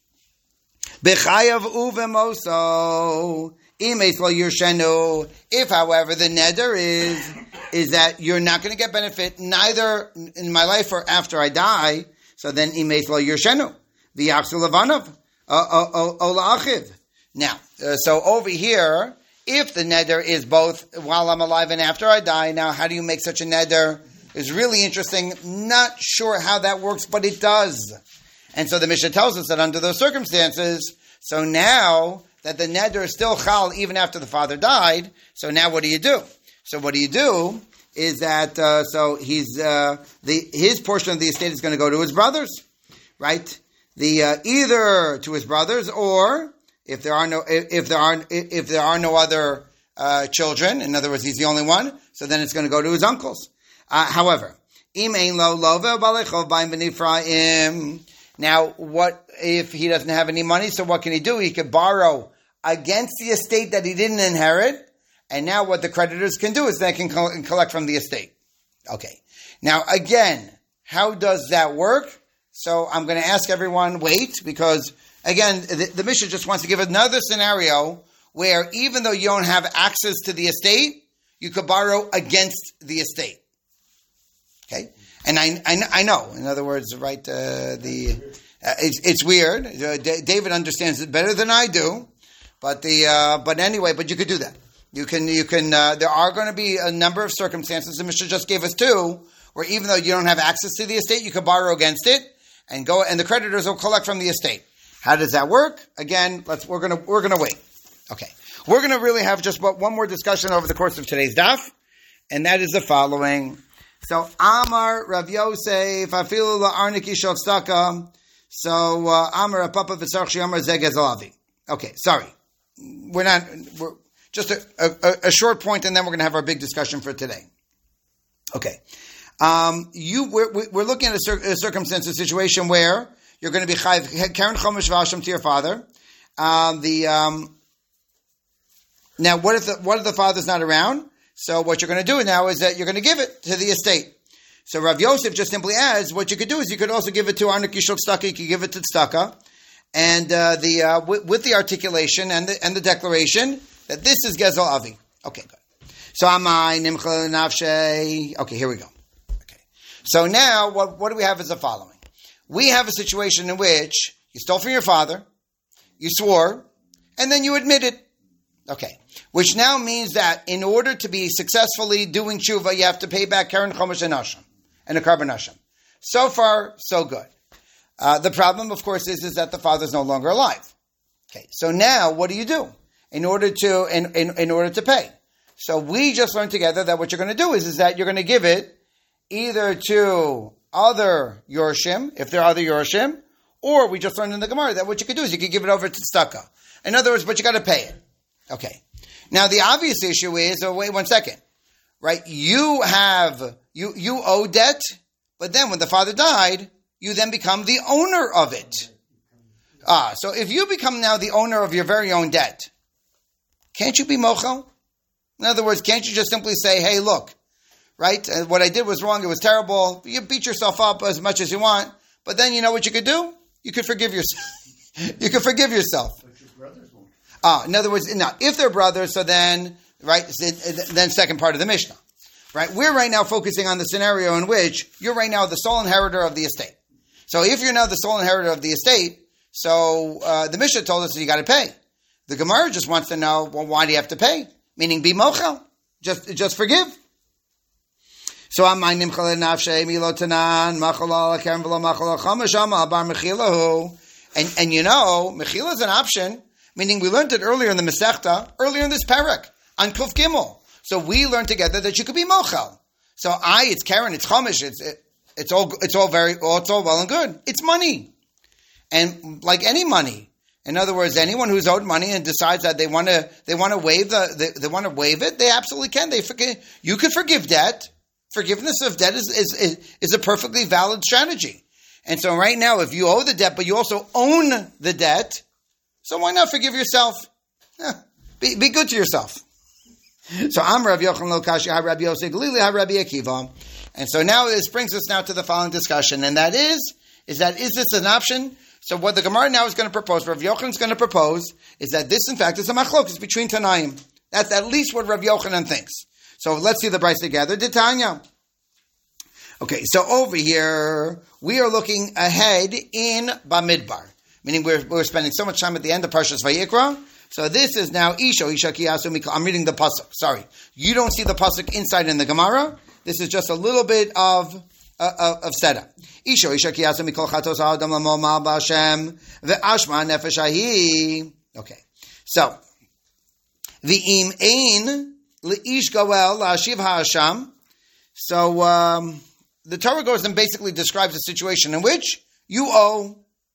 b'chayav uvemoso. If, however, the neder is is that you're not going to get benefit neither in my life or after I die, so then imeis lo yershenu v'yachzu levanav ola achiv. Now, uh, so over here, if the neder is both while I'm alive and after I die, now how do you make such a neder? Is really interesting. Not sure how that works, but it does. And so the Mishnah tells us that under those circumstances, so now that the neder is still chal even after the father died. So now what do you do? So what do you do is that, uh, so he's, uh, the, his portion of the estate is going to go to his brothers, right? The, uh, either to his brothers, or if there are no, if, if there are, if there are no other, uh, children, in other words, he's the only one, so then it's going to go to his uncles. Uh, however, im ein lo love balechov b'im b'nifraim. Now, what if he doesn't have any money? So what can he do? He could borrow against the estate that he didn't inherit. And now what the creditors can do is they can co- collect from the estate. Okay. Now, again, how does that work? So I'm going to ask everyone, wait, because, again, the, the Mishnah just wants to give another scenario where even though you don't have access to the estate, you could borrow against the estate. Okay? And I, I, I know, in other words, right, uh, the uh, it's, it's weird. Uh, D- David understands it better than I do, but the uh, but anyway, but you could do that. You can you can. Uh, there are going to be a number of circumstances. The Mishnah just gave us two, where even though you don't have access to the estate, you could borrow against it and go, and the creditors will collect from the estate. How does that work? Again, let's we're gonna we're gonna wait. Okay, we're gonna really have just one more discussion over the course of today's daf, and that is the following. So, Amar Rav Yosef, Afilu la'arniki shel tzedakah. So, uh, Amar Papa v'sarch she'amar zeh gezalavi. Okay, sorry. We're not, we're just a, a, a short point, and then we're going to have our big discussion for today. Okay. Um, you, we're, we're looking at a, cir- a circumstance, a situation where you're going to be chayiv karen chomesh v'asham to your father. Um, the, um, now, what if the, what if the father's not around? So what you're going to do now is that you're going to give it to the estate. So Rav Yosef just simply adds, what you could do is you could also give it to Arnik Yishok Tzedakah, you could give it to Tzedakah, and uh, the uh, with, with the articulation and the and the declaration that this is Gezel Avi. Okay, good. So amai nimcha nafshe. Okay, here we go. Okay. So now, what, what do we have is the following. We have a situation in which you stole from your father, you swore, and then you admit it. Okay. Which now means that in order to be successfully doing tshuva, you have to pay back keren chomesh and asham, and a carbon asham. So far, so good. Uh, the problem, of course, is, is that the father's no longer alive. Okay. So now, what do you do in order to in, in, in order to pay? So we just learned together that what you're going to do is, is that you're going to give it either to other Yorshim, if there are other Yorshim, or we just learned in the Gemara that what you could do is you could give it over to tzedakah. In other words, but you got to pay it. Okay. Now the obvious issue is, oh wait one second, right? You have, you, you owe debt, but then when the father died, you then become the owner of it. Ah, so if you become now the owner of your very own debt, can't you be mochel? In other words, can't you just simply say, hey, look, right? Uh, what I did was wrong. It was terrible. You beat yourself up as much as you want. But then you know what you could do? You could forgive yourself. you could forgive yourself. But your brothers won't. Ah, in other words, now, if they're brothers, so then, right, then second part of the Mishnah. Right? We're right now focusing on the scenario in which you're right now the sole inheritor of the estate. So if you're now the sole inheritor of the estate, so uh, the Mishnah told us that you got to pay. The Gemara just wants to know, well, why do you have to pay? Meaning, be mochel. Just, just forgive. So, amay nimchal nafshe milotanan machal alakem v'lo machal alchamash abar mechilahu. And and you know, mechila is an option. Meaning, we learned it earlier in the Masechta, earlier in this parak on Kuf Gimel. So we learned together that you could be mochel. So I, it's Karen, it's Chumash, it's it, it's all it's all very oh, it's all well and good. It's money, and like any money. In other words, anyone who's owed money and decides that they want to they want to waive the they, they want to waive it, they absolutely can. They forgive. You could forgive debt. Forgiveness of debt is, is is is a perfectly valid strategy. And so right now, if you owe the debt, but you also own the debt, so why not forgive yourself? Eh, be be good to yourself. So I'm Rav Yochanan lo Kashi, ha Rabbi Yosef Galili, ha Rabbi Akiva. And so now this brings us now to the following discussion, and that is is that is this an option? So what the Gemara now is going to propose, Rav Yochanan is going to propose, is that this, in fact, is a machlokes between Tanaim. That's at least what Rav Yochanan thinks. So let's see the price together. Titania. Okay, so over here, we are looking ahead in Bamidbar. Meaning we're, we're spending so much time at the end of Parshas Vayikra. So this is now Isho, Isha Kiyasu Mikal. I'm reading the Pasuk. Sorry. You don't see the Pasuk inside in the Gemara. This is just a little bit of... Uh, of setup. Isho isha kiyasu mikol chatos ha'adam lamo ma'al b'Hashem ve'ashma nefesh hahi. Okay. So, v'im ein le'ish goel la'ashiv ha'asham. So, um, the Torah goes and basically describes a situation in which you owe,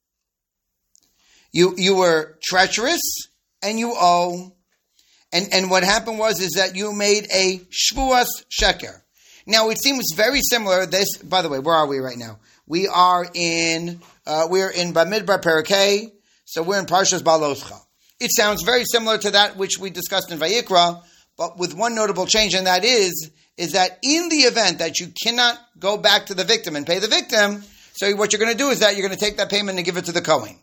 you, you were treacherous and you owe, and, and what happened was is that you made a shvuas sheker. Now it seems very similar. This, by the way, where are we right now? We are in uh, we're in Bamidbar Parakeh, so we're in Parshas Baloscha. It sounds very similar to that which we discussed in Vayikra, but with one notable change, and that is is that in the event that you cannot go back to the victim and pay the victim, so what you're going to do is that you're going to take that payment and give it to the Kohen.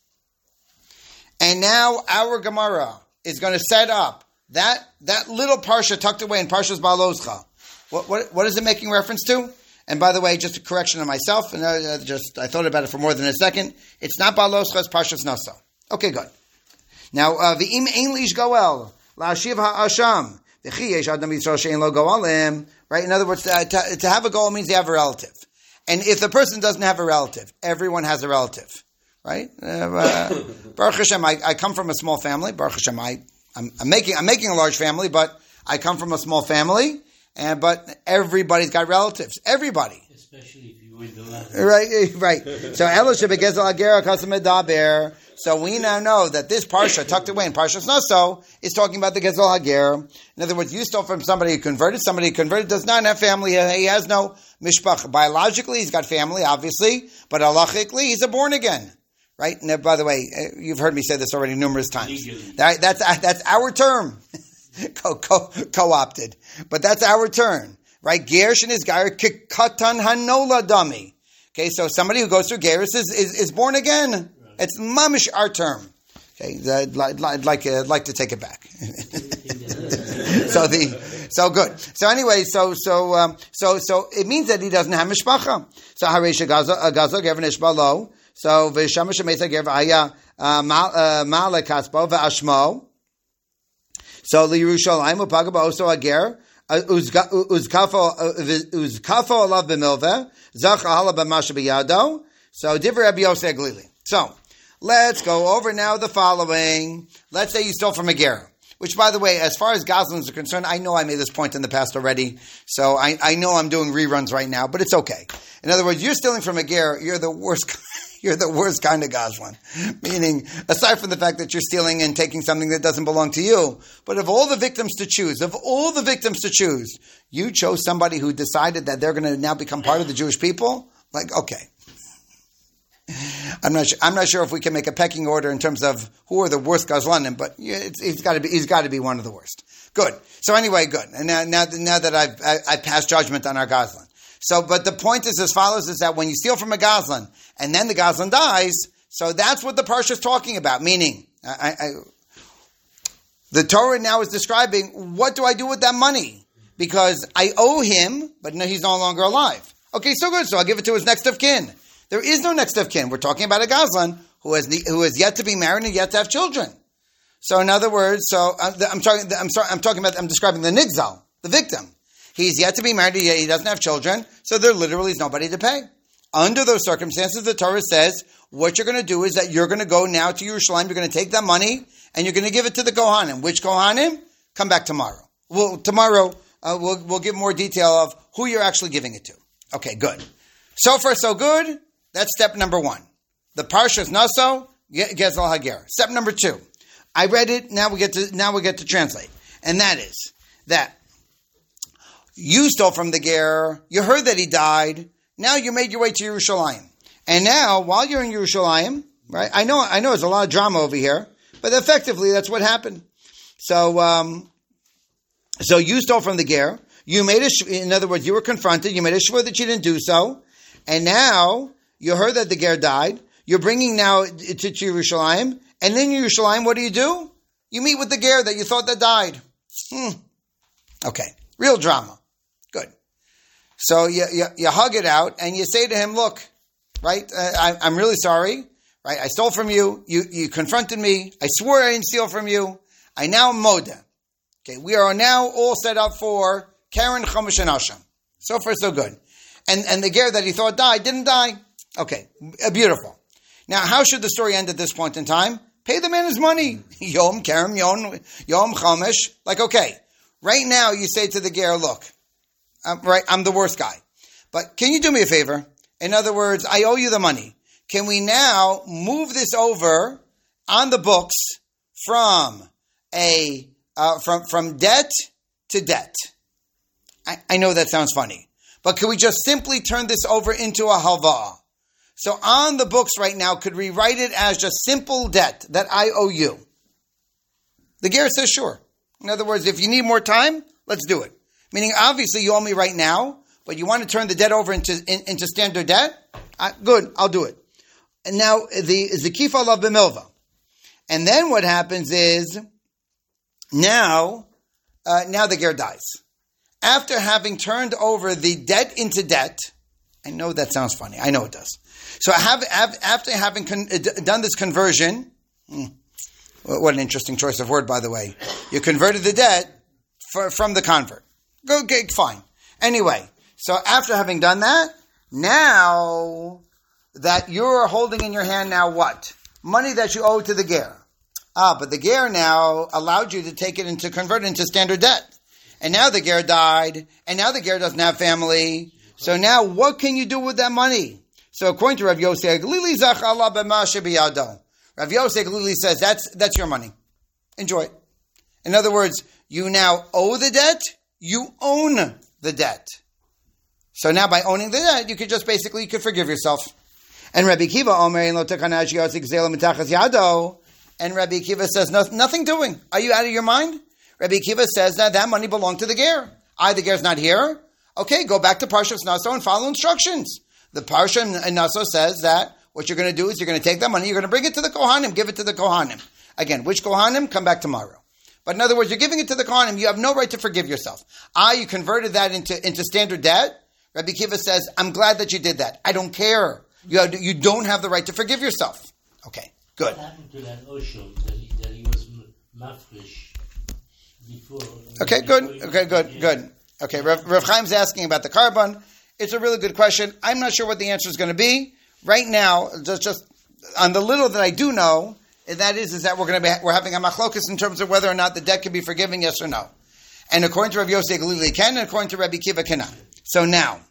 And now our Gemara is going to set up that that little parsha tucked away in Parshas Baloscha. What, what what is it making reference to? And by the way, just a correction of myself, and uh, just I thought about it for more than a second. It's not Baloscha, it's Parshas Nasa. Okay, good. Now, v'im ein lish goel la'ashiv ha'asham v'chi yesh adam yisrael she'ein lo goalim. Right. In other words, to, to, to have a goal means you have a relative. And if the person doesn't have a relative, everyone has a relative. Right. Uh, uh, Baruch Hashem, I, I come from a small family. Baruch Hashem, I I'm, I'm making I'm making a large family, but I come from a small family. And but everybody's got relatives. Everybody, especially if you win the last. Right, right. So Elisha begezel agera kasem medaber. So we now know that this parsha tucked away in Parshas Naso is talking about the gezel hager. In other words, you stole from somebody who converted. Somebody who converted does not have family. He has no mishpach. Biologically, he's got family, obviously, but halachically, he's a born again. Right. And by the way, you've heard me say this already numerous times. That, that's that's our term. Co, co, co-opted. But that's our turn. Right? Gersh and his guy are katan hanola dummy. Okay, so somebody who goes through Gersh is, is, is born again. Right. It's mamish our term. Okay, I'd, I'd, I'd, like, I'd like to take it back. so the So good. So anyway, so so um, so so it means that he doesn't have mishpacha. So hareisha gaza gaza gever nishbalo. So v'shamash mesa gever haya ma'ale kaspo ve'ashmo. So liyerushalayim upaga also ager uzkafo uzkafo alav b'milveh zach ahala b'masha b'yado. So divrei Rabbi Yosef Glili. So let's go over now the following. Let's say you stole from a ger. Which, by the way, as far as Goslins are concerned, I know I made this point in the past already, so I, I know I'm doing reruns right now, but it's okay. In other words, you're stealing from a ger, you're the worst, you're the worst kind of Goslin. Meaning, aside from the fact that you're stealing and taking something that doesn't belong to you, but of all the victims to choose, of all the victims to choose, you chose somebody who decided that they're going to now become part of the Jewish people? Like, okay. I'm not sure, I'm not sure if we can make a pecking order in terms of who are the worst Gazlanim, but it's, he's got to be he's got to be one of the worst. Good. So anyway, good. And now now, now that I've I, I passed judgment on our Gazlan. So, but the point is as follows: is that when you steal from a Gazlan and then the Gazlan dies, so that's what the parsha is talking about. Meaning, I, I, the Torah now is describing what do I do with that money because I owe him, but no, he's no longer alive. Okay, so good. So I'll give it to his next of kin. There is no next of kin. We're talking about a Gazlan who has who has yet to be married and yet to have children. So, in other words, so I'm, I'm talking. I'm sorry. I'm talking about. I'm describing the nigzal, the victim. He's yet to be married. He doesn't have children. So there literally is nobody to pay. Under those circumstances, the Torah says what you're going to do is that you're going to go now to Yerushalayim. You're going to take that money and you're going to give it to the Kohanim. Which Kohanim? Come back tomorrow. Well, tomorrow uh, we'll we'll give more detail of who you're actually giving it to. Okay, good. So far, so good. That's step number one. The Parshas Naso, Gezel Hager. Step number two. I read it, now we get to now we get to translate. And that is that you stole from the ger, you heard that he died, now you made your way to Yerushalayim. And now, while you're in Yerushalayim, right, I know I know there's a lot of drama over here, but effectively that's what happened. So um, so you stole from the ger, you made a in other words, you were confronted, you made a shvur that you didn't do so, and now you heard that the ger died. You're bringing now to, to Yerushalayim. And in Yerushalayim, what do you do? You meet with the ger that you thought that died. Hmm. Okay. Real drama. Good. So you, you, you hug it out and you say to him, look, right, uh, I, I'm really sorry. Right? I stole from you. You you confronted me. I swore I didn't steal from you. I now am Moda. Okay. We are now all set up for Karen, Chumash, and Asham. So far, so good. And, and the ger that he thought died didn't die. Okay, beautiful. Now, how should the story end at this point in time? Pay the man his money. Yom, Kerem, Yom, Yom, Chomesh. Like, okay, right now you say to the ger, look, I'm, right, I'm the worst guy. But can you do me a favor? In other words, I owe you the money. Can we now move this over on the books from a uh, from from debt to debt? I, I know that sounds funny, but can we just simply turn this over into a halvah? So on the books right now, could we write it as just simple debt that I owe you? The ger says sure. In other words, if you need more time, let's do it. Meaning, obviously, you owe me right now, but you want to turn the debt over into in, into standard debt? Uh, good, I'll do it. And now the the kifal of b'milva. And then what happens is now uh, now the ger dies. After having turned over the debt into debt, I know that sounds funny. I know it does. So have, have, after having con, uh, done this conversion, hmm, what an interesting choice of word, by the way. You converted the debt for, from the convert. Go, okay, fine. Anyway, so after having done that, now that you're holding in your hand now what? Money that you owe to the ger. Ah, but the ger now allowed you to take it and to convert it into standard debt. And now the ger died, and now the ger doesn't have family. So now what can you do with that money? So according to Rav Yosef Glili, Zach Allah b'mashe b'yado. Rav Yosef Glili says that's that's your money. Enjoy it. In other words, you now owe the debt, you own the debt. So now by owning the debt, you could just basically, you could forgive yourself. And Rabbi Kiva Omer lo tekanash yosik zela mitachas yado. And Rabbi Kiva says, no, nothing doing. Are you out of your mind? Rabbi Kiva says that that money belonged to the ger. I, the ger's not here. Okay, go back to Parshas Naso and follow instructions. The Parsha in Naso says that what you're going to do is you're going to take that money, you're going to bring it to the Kohanim, give it to the Kohanim. Again, which Kohanim? Come back tomorrow. But in other words, you're giving it to the Kohanim. You have no right to forgive yourself. Ah, you converted that into, into standard debt. Rabbi Kiva says, I'm glad that you did that. I don't care. You, have, you don't have the right to forgive yourself. Okay, good. What happened to that Oshel that he, that he was m- mafresh before? Okay, before good. he Okay, was good, again? good. Okay, Rav, Rav Chaim's asking about the carbon. It's a really good question. I'm not sure what the answer is going to be. Right now, just, just on the little that I do know, and that is, is that we're going to be, we're having a machlokus in terms of whether or not the debt can be forgiven, yes or no. And according to Rav Yosef Galili, can, and according to Rabbi Kiva, cannot. So now,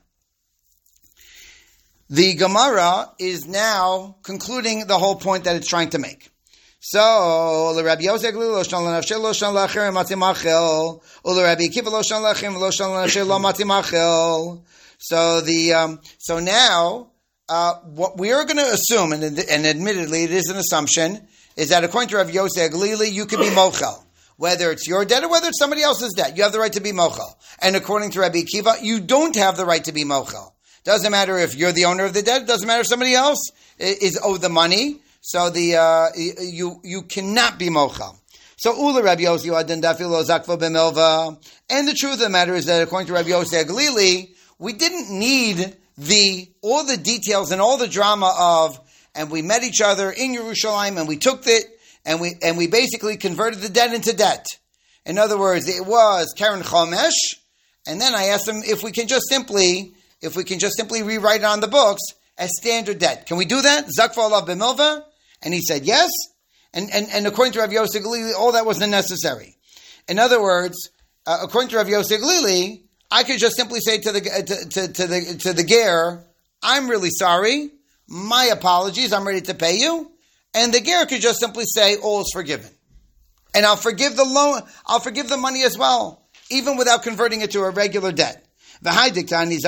the Gemara is now concluding the whole point that it's trying to make. So, the Rabbi Yosef Galili lo shan l'nafsheh lo shan l'achim mati machel, or the Rabbi Kiva lo shan l'achim lo shan l'nafsheh lo mati machel. So the um, so now uh, what we are going to assume, and, and admittedly it is an assumption, is that according to Rabbi Yosef Galili, you can be mochel. Whether it's your debt or whether it's somebody else's debt, you have the right to be mochel. And according to Rabbi Akiva, you don't have the right to be mochel. Doesn't matter if you're the owner of the debt. Doesn't matter if somebody else is owed the money. So the uh, you you cannot be mochel. So Ula Rabbi Yossi Adin Dafilo Zakva B'Milva. And the truth of the matter is that according to Rabbi Yosef Galili, we didn't need the all the details and all the drama of, and we met each other in Yerushalayim and we took it. And we and we basically converted the debt into debt. In other words, it was Karen Chomesh, and then I asked him if we can just simply, if we can just simply rewrite it on the books as standard debt. Can we do that? Zakfa alav b'milva? And he said yes. And and, and according to Rav Yosef Galili, all that wasn't necessary. In other words, uh, according to Rav Yosef Galili, I could just simply say to the to, to, to the to the ger, I'm really sorry. My apologies. I'm ready to pay you. And the ger could just simply say, all is forgiven. And I'll forgive the loan, I'll forgive the money as well, even without converting it to a regular debt. And the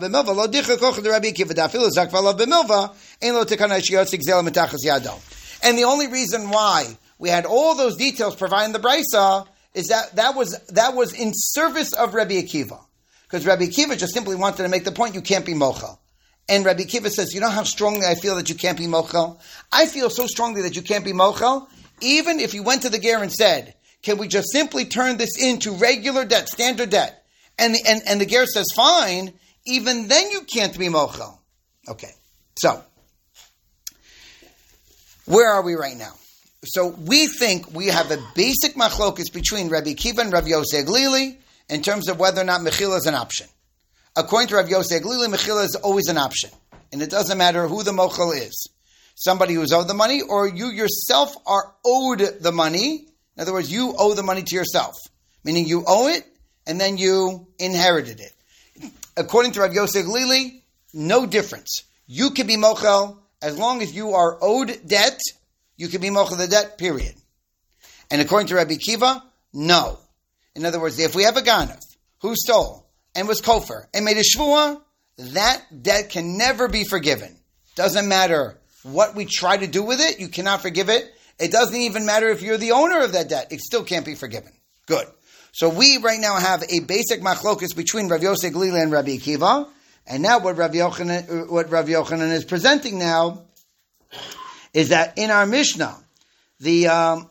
only reason why we had all those details provided in the Brisa is that that was, that was in service of Rabbi Akiva. Because Rabbi Akiva just simply wanted to make the point, you can't be mochel. And Rabbi Kiva says, you know how strongly I feel that you can't be mochel? I feel so strongly that you can't be mochel, even if you went to the ger and said, can we just simply turn this into regular debt, standard debt? And the, and, and the ger says, fine, even then you can't be mochel. Okay, so, where are we right now? So we think we have a basic machlokus between Rabbi Kiva and Rabbi Yosef Glili in terms of whether or not mechila is an option. According to Rav Yosef Glili, mechila is always an option. And it doesn't matter who the mochel is. Somebody who's owed the money, or you yourself are owed the money. In other words, you owe the money to yourself. Meaning you owe it, and then you inherited it. According to Rav Yosef Glili, no difference. You can be mochel, as long as you are owed debt, you can be mochel the debt, period. And according to Rabbi Kiva, no. In other words, if we have a ganav who stole, and was kofar, and made a shvuah, that debt can never be forgiven. Doesn't matter what we try to do with it, you cannot forgive it. It doesn't even matter if you're the owner of that debt, it still can't be forgiven. Good. So we right now have a basic machlokus between Rav Yosef Glili and Rabbi Akiva, and now what Rav Yochanan, what Rav Yochanan is presenting now is that in our Mishnah, the um,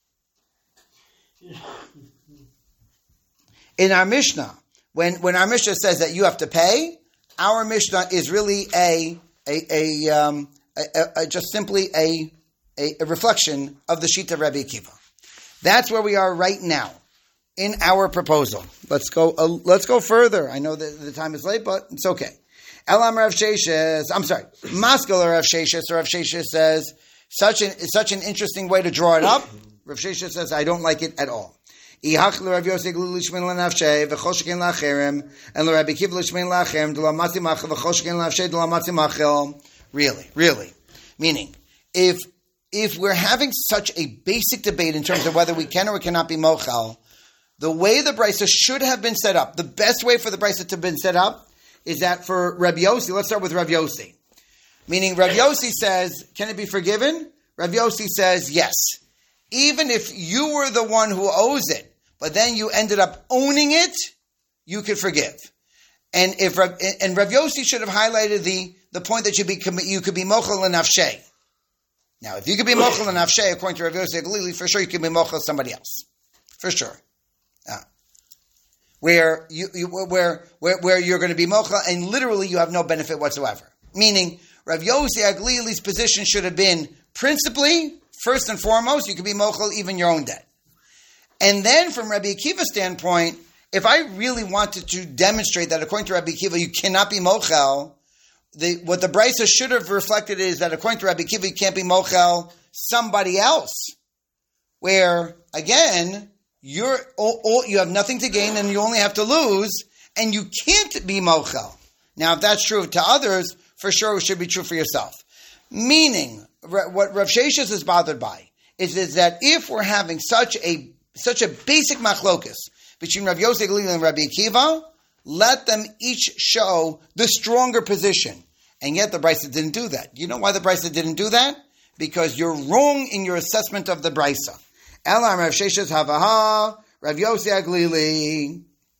in our Mishnah, When when our Mishnah says that you have to pay, our Mishnah is really a a, a, um, a, a just simply a, a a reflection of the Shita of Rabbi Akiva. That's where we are right now in our proposal. Let's go. Uh, let's go further. I know that the time is late, but it's okay. Elam Rav Sheshes. I'm sorry. Maskal Rav Sheshes. Rav Sheshes says such an such an interesting way to draw it up. Rav Sheshes says I don't like it at all. And Rabbi Kiva Really, really. Meaning, if if we're having such a basic debate in terms of whether we can or cannot be mochel, the way the brisa should have been set up, the best way for the brisa to have been set up, is that for Rabbi Yossi, let's start with Rabbi Yossi. Meaning, Rabbi Yossi says, can it be forgiven? Rabbi Yossi says, yes. Even if you were the one who owes it, but then you ended up owning it, you could forgive. And if and Rav Yossi should have highlighted the, the point that you be you could be mochel l'nafshei. Now, if you could be mochel l'nafshei, according to Rav Yossi Galili, for sure you could be mochel somebody else. for sure. Uh, where you, you where where where you're going to be mochel, and literally you have no benefit whatsoever. Meaning, Rav Yossi Aglili's position should have been principally, first and foremost, you could be mochel even your own debt. And then from Rabbi Akiva's standpoint, if I really wanted to demonstrate that according to Rabbi Akiva you cannot be mochel, the, what the Brisa should have reflected is that according to Rabbi Akiva you can't be mochel somebody else. Where, again, you're all, all, you have nothing to gain and you only have to lose, and you can't be mochel. Now, if that's true to others, for sure it should be true for yourself. Meaning, what Rav Sheshes is bothered by is, is that if we're having such a such a basic machlokus between Rav Yosef Galili and Rabbi Akiva, let them each show the stronger position. And yet the Brisa didn't do that. You know why the Brisa didn't do that? Because you're wrong in your assessment of the Brisa. Elam Rav Sheshes Havaha, Rav Yosef Galili.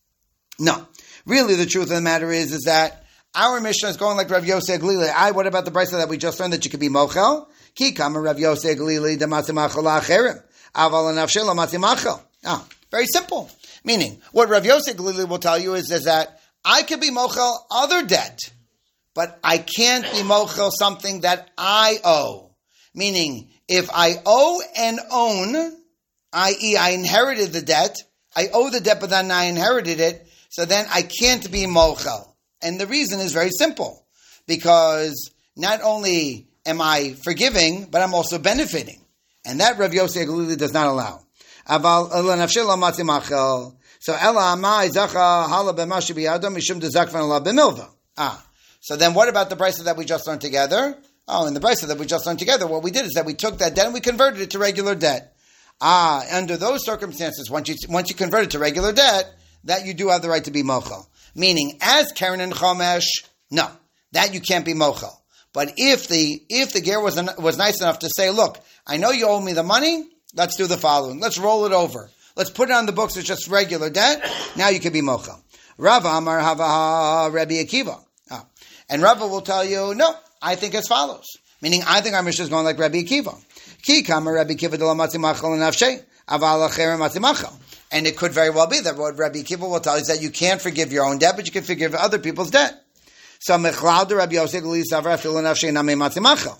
No. Really the truth of the matter is, is that our Mishnah is going like Rav Yosef Galili. I, what about the Brisa that we just learned that you could be mochel? Ki kama Rav Yosef Galili de matzimachel la'acherim. Aval anafshel matzimachel. Ah, very simple. Meaning, what Rav Yosef Galili will tell you is, is that I could be mochel other debt, but I can't be mochel something that I owe. Meaning, if I owe and own, that is I inherited the debt, I owe the debt but then I inherited it, so then I can't be mochel. And the reason is very simple. Because not only am I forgiving, but I'm also benefiting. And that Rav Yosef Galili does not allow. Aval nafshel matzimachel. So ela amai zacha hala b'mashi b'yadam mishum dezakvan ala b'milva. Ah. So then what about the Brisa that we just learned together? Oh, in the Brisa that we just learned together, what we did is that we took that debt and we converted it to regular debt. Ah, under those circumstances, once you once you convert it to regular debt, that you do have the right to be mochel. Meaning, as Karen and Chomesh, no, that you can't be mochel. But if the if the ger was was nice enough to say, look, I know you owe me the money, let's do the following. Let's roll it over. Let's put it on the books as just regular debt. Now you can be mochel. Rava Amar Havaha Rabbi Akiva. Ah. And Rava will tell you, no, I think as follows. Meaning, I think our Mishnah is going like Rabbi Akiva. Ki kama Rabbi Akiva de la matzimachel and nafshei, aval acherem matzimachel. And it could very well be that what Rabbi Akiva will tell you is that you can't forgive your own debt, but you can forgive other people's debt. So mechlal de Rabbi Yosef Galili savra afilu nafshei nami matzimachel.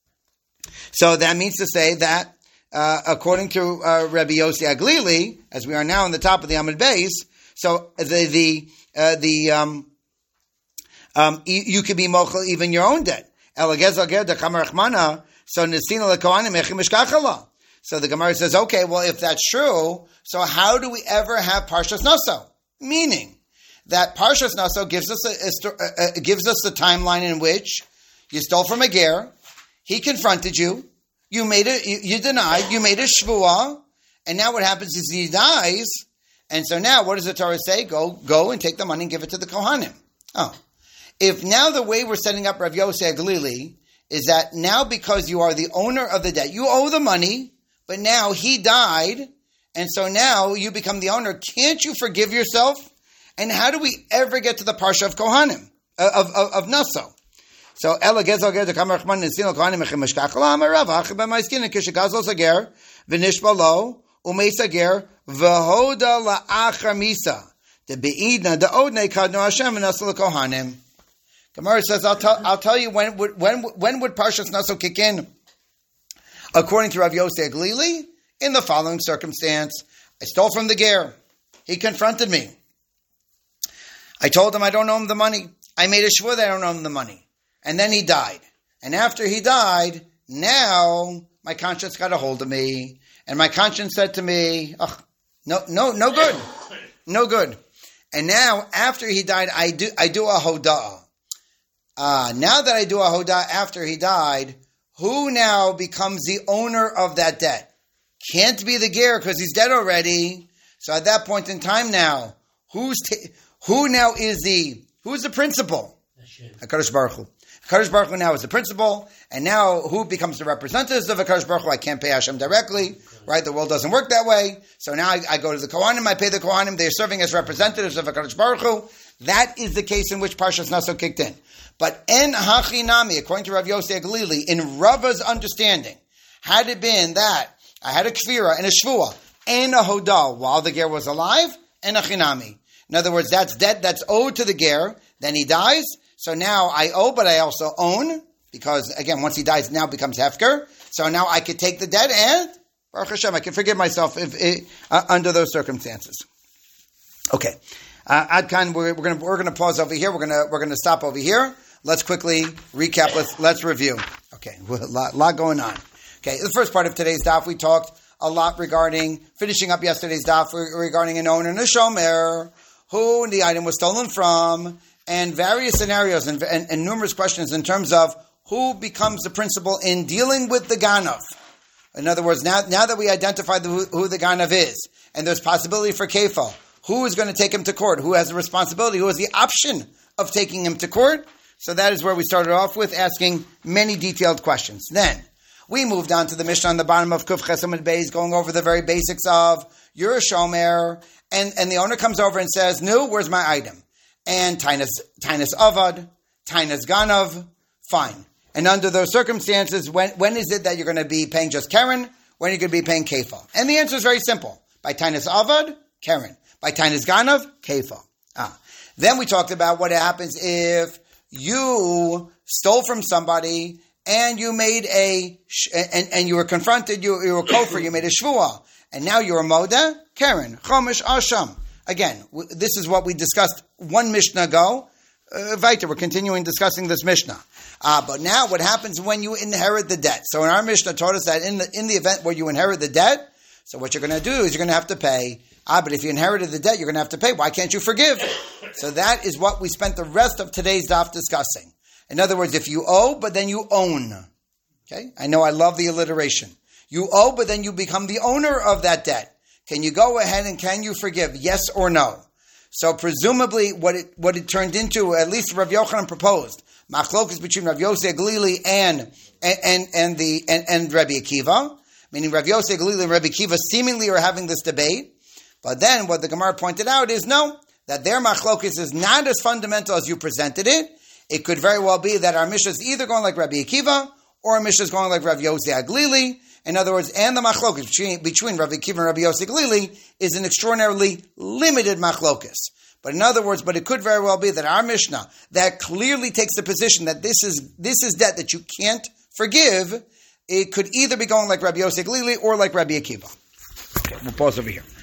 So that means to say that, uh, according to uh, Rabbi Yosef Galili, as we are now on the top of the Amud Beis, so the the uh, the um, um, you, you could be mochel even your own debt. Elagez alger de chamar achmana. So nesina lekohanim echim mishkachala. So the Gemara says, okay, well, if that's true, so how do we ever have Parshas Naso? Meaning that Parshas Naso gives us a, a, a, gives us the timeline in which you stole from a ger, he confronted you, you made it, you, you denied, you made a shvuah, and now what happens is he dies, and so now what does the Torah say? Go, go and take the money and give it to the Kohanim. Oh, if now the way we're setting up Rav Yosef Galili is that now because you are the owner of the debt, you owe the money. But now he died, and so now you become the owner. Can't you forgive yourself? And how do we ever get to the parsha of Kohanim, of of, of Naso? So Ela Gezel Ger Dekamar Chman Nisino Kohanim Echem Meshkachla Amarav Achim B'Maiskin Kishagazol Sager V'Nishbalo Umei Sager V'Hoda LaAchar Misa the Beidna the Odnei Kadno Hashem V'Naso LaKohanim. Gemara says, I'll tell I'll tell you when would when when would Parshas Naso kick in? According to Rav Yosef Galili, in the following circumstance, I stole from the ger. He confronted me. I told him I don't owe him the money. I made a shvuah that I don't owe him the money. And then he died. And after he died, now my conscience got a hold of me. And my conscience said to me, oh, no, no, no good. No good. And now, after he died, I do I do a hoda'ah. Uh, now that I do a hoda'ah after he died, who now becomes the owner of that debt? Can't be the ger because he's dead already. So at that point in time now, who's ta- who now is the who's the principal? HaKadosh Baruch Hu. HaKadosh Baruch Hu now is the principal, and now who becomes the representatives of HaKadosh Baruch Hu? I can't pay Hashem directly, right? The world doesn't work that way. So now I, I go to the Kohanim, I pay the Kohanim, they're serving as representatives of HaKadosh Baruch Hu. That is the case in which Parshas Naso kicked in. But en hachinami, according to Rav Yosef Galili, in Rava's understanding, had it been that I had a kfira and a shvuah, and a hodal while the ger was alive, and a chinami. In other words, that's debt that's owed to the ger. Then he dies. So now I owe, but I also own, because again, once he dies, it now becomes hefker. So now I could take the debt and Baruch Hashem, I can forgive myself if, if, uh, under those circumstances. Okay, uh, Adkan, we're, we're going we're going to pause over here. We're going to we're going to stop over here. Let's quickly recap. Let's let's review. Okay, a lot, lot going on. Okay, the first part of today's daf, we talked a lot regarding finishing up yesterday's daf regarding an owner and a shomer who the item was stolen from, and various scenarios and, and, and numerous questions in terms of who becomes the principal in dealing with the ganav. In other words, now, now that we identified the, who, who the ganav is, and there's possibility for kefal, who is going to take him to court? Who has the responsibility? Who has the option of taking him to court? So that is where we started off with asking many detailed questions. Then we moved on to the Mishnah on the bottom of Kuf Ches Amud Beis, going over the very basics of you're a shomer, and, and the owner comes over and says, "No, where's my item?" And Tainas Tainas Avad, Tainas Ganav, fine. And under those circumstances, when when is it that you're going to be paying just Karen? When are you going to be paying Kefal? And the answer is very simple. By Tainas Avad, Karen. By Tainas Ganav, Kefal. Ah. Then we talked about what happens if you stole from somebody and you made a, and, and you were confronted, you, you were kofar, you made a shvuah, and now you're a moda, Karen, chomish, asham. Again, w- this is what we discussed one Mishnah ago. Uh, Weiter, we're continuing discussing this Mishnah. Uh, but now what happens when you inherit the debt? So in our Mishnah taught us that in the, in the event where you inherit the debt, so what you're going to do is you're going to have to pay. Ah, but if you inherited the debt, you're going to have to pay. Why can't you forgive? So that is what we spent the rest of today's daf discussing. In other words, if you owe, but then you own. Okay? I know I love the alliteration. You owe, but then you become the owner of that debt. Can you go ahead and can you forgive? Yes or no? So presumably what it what it turned into, at least Rav Yochanan proposed, machlokas between Rav Yosef Glili and and and, and the and, and Rabbi Akiva, meaning Rav Yosef Glili and Rabbi Akiva seemingly are having this debate. But then what the Gemara pointed out is no, that their machlokas is not as fundamental as you presented it. It could very well be that our Mishnah is either going like Rabbi Akiva or our Mishnah is going like Rav Yosef Glili. In other words, and the machlokas between, between Rabbi Akiva and Rabbi Yosef Glili is an extraordinarily limited machlokas. But in other words, but it could very well be that our Mishnah that clearly takes the position that this is this is debt that you can't forgive, it could either be going like Rabbi Yosef Glili or like Rabbi Akiva. Okay, we'll pause over here.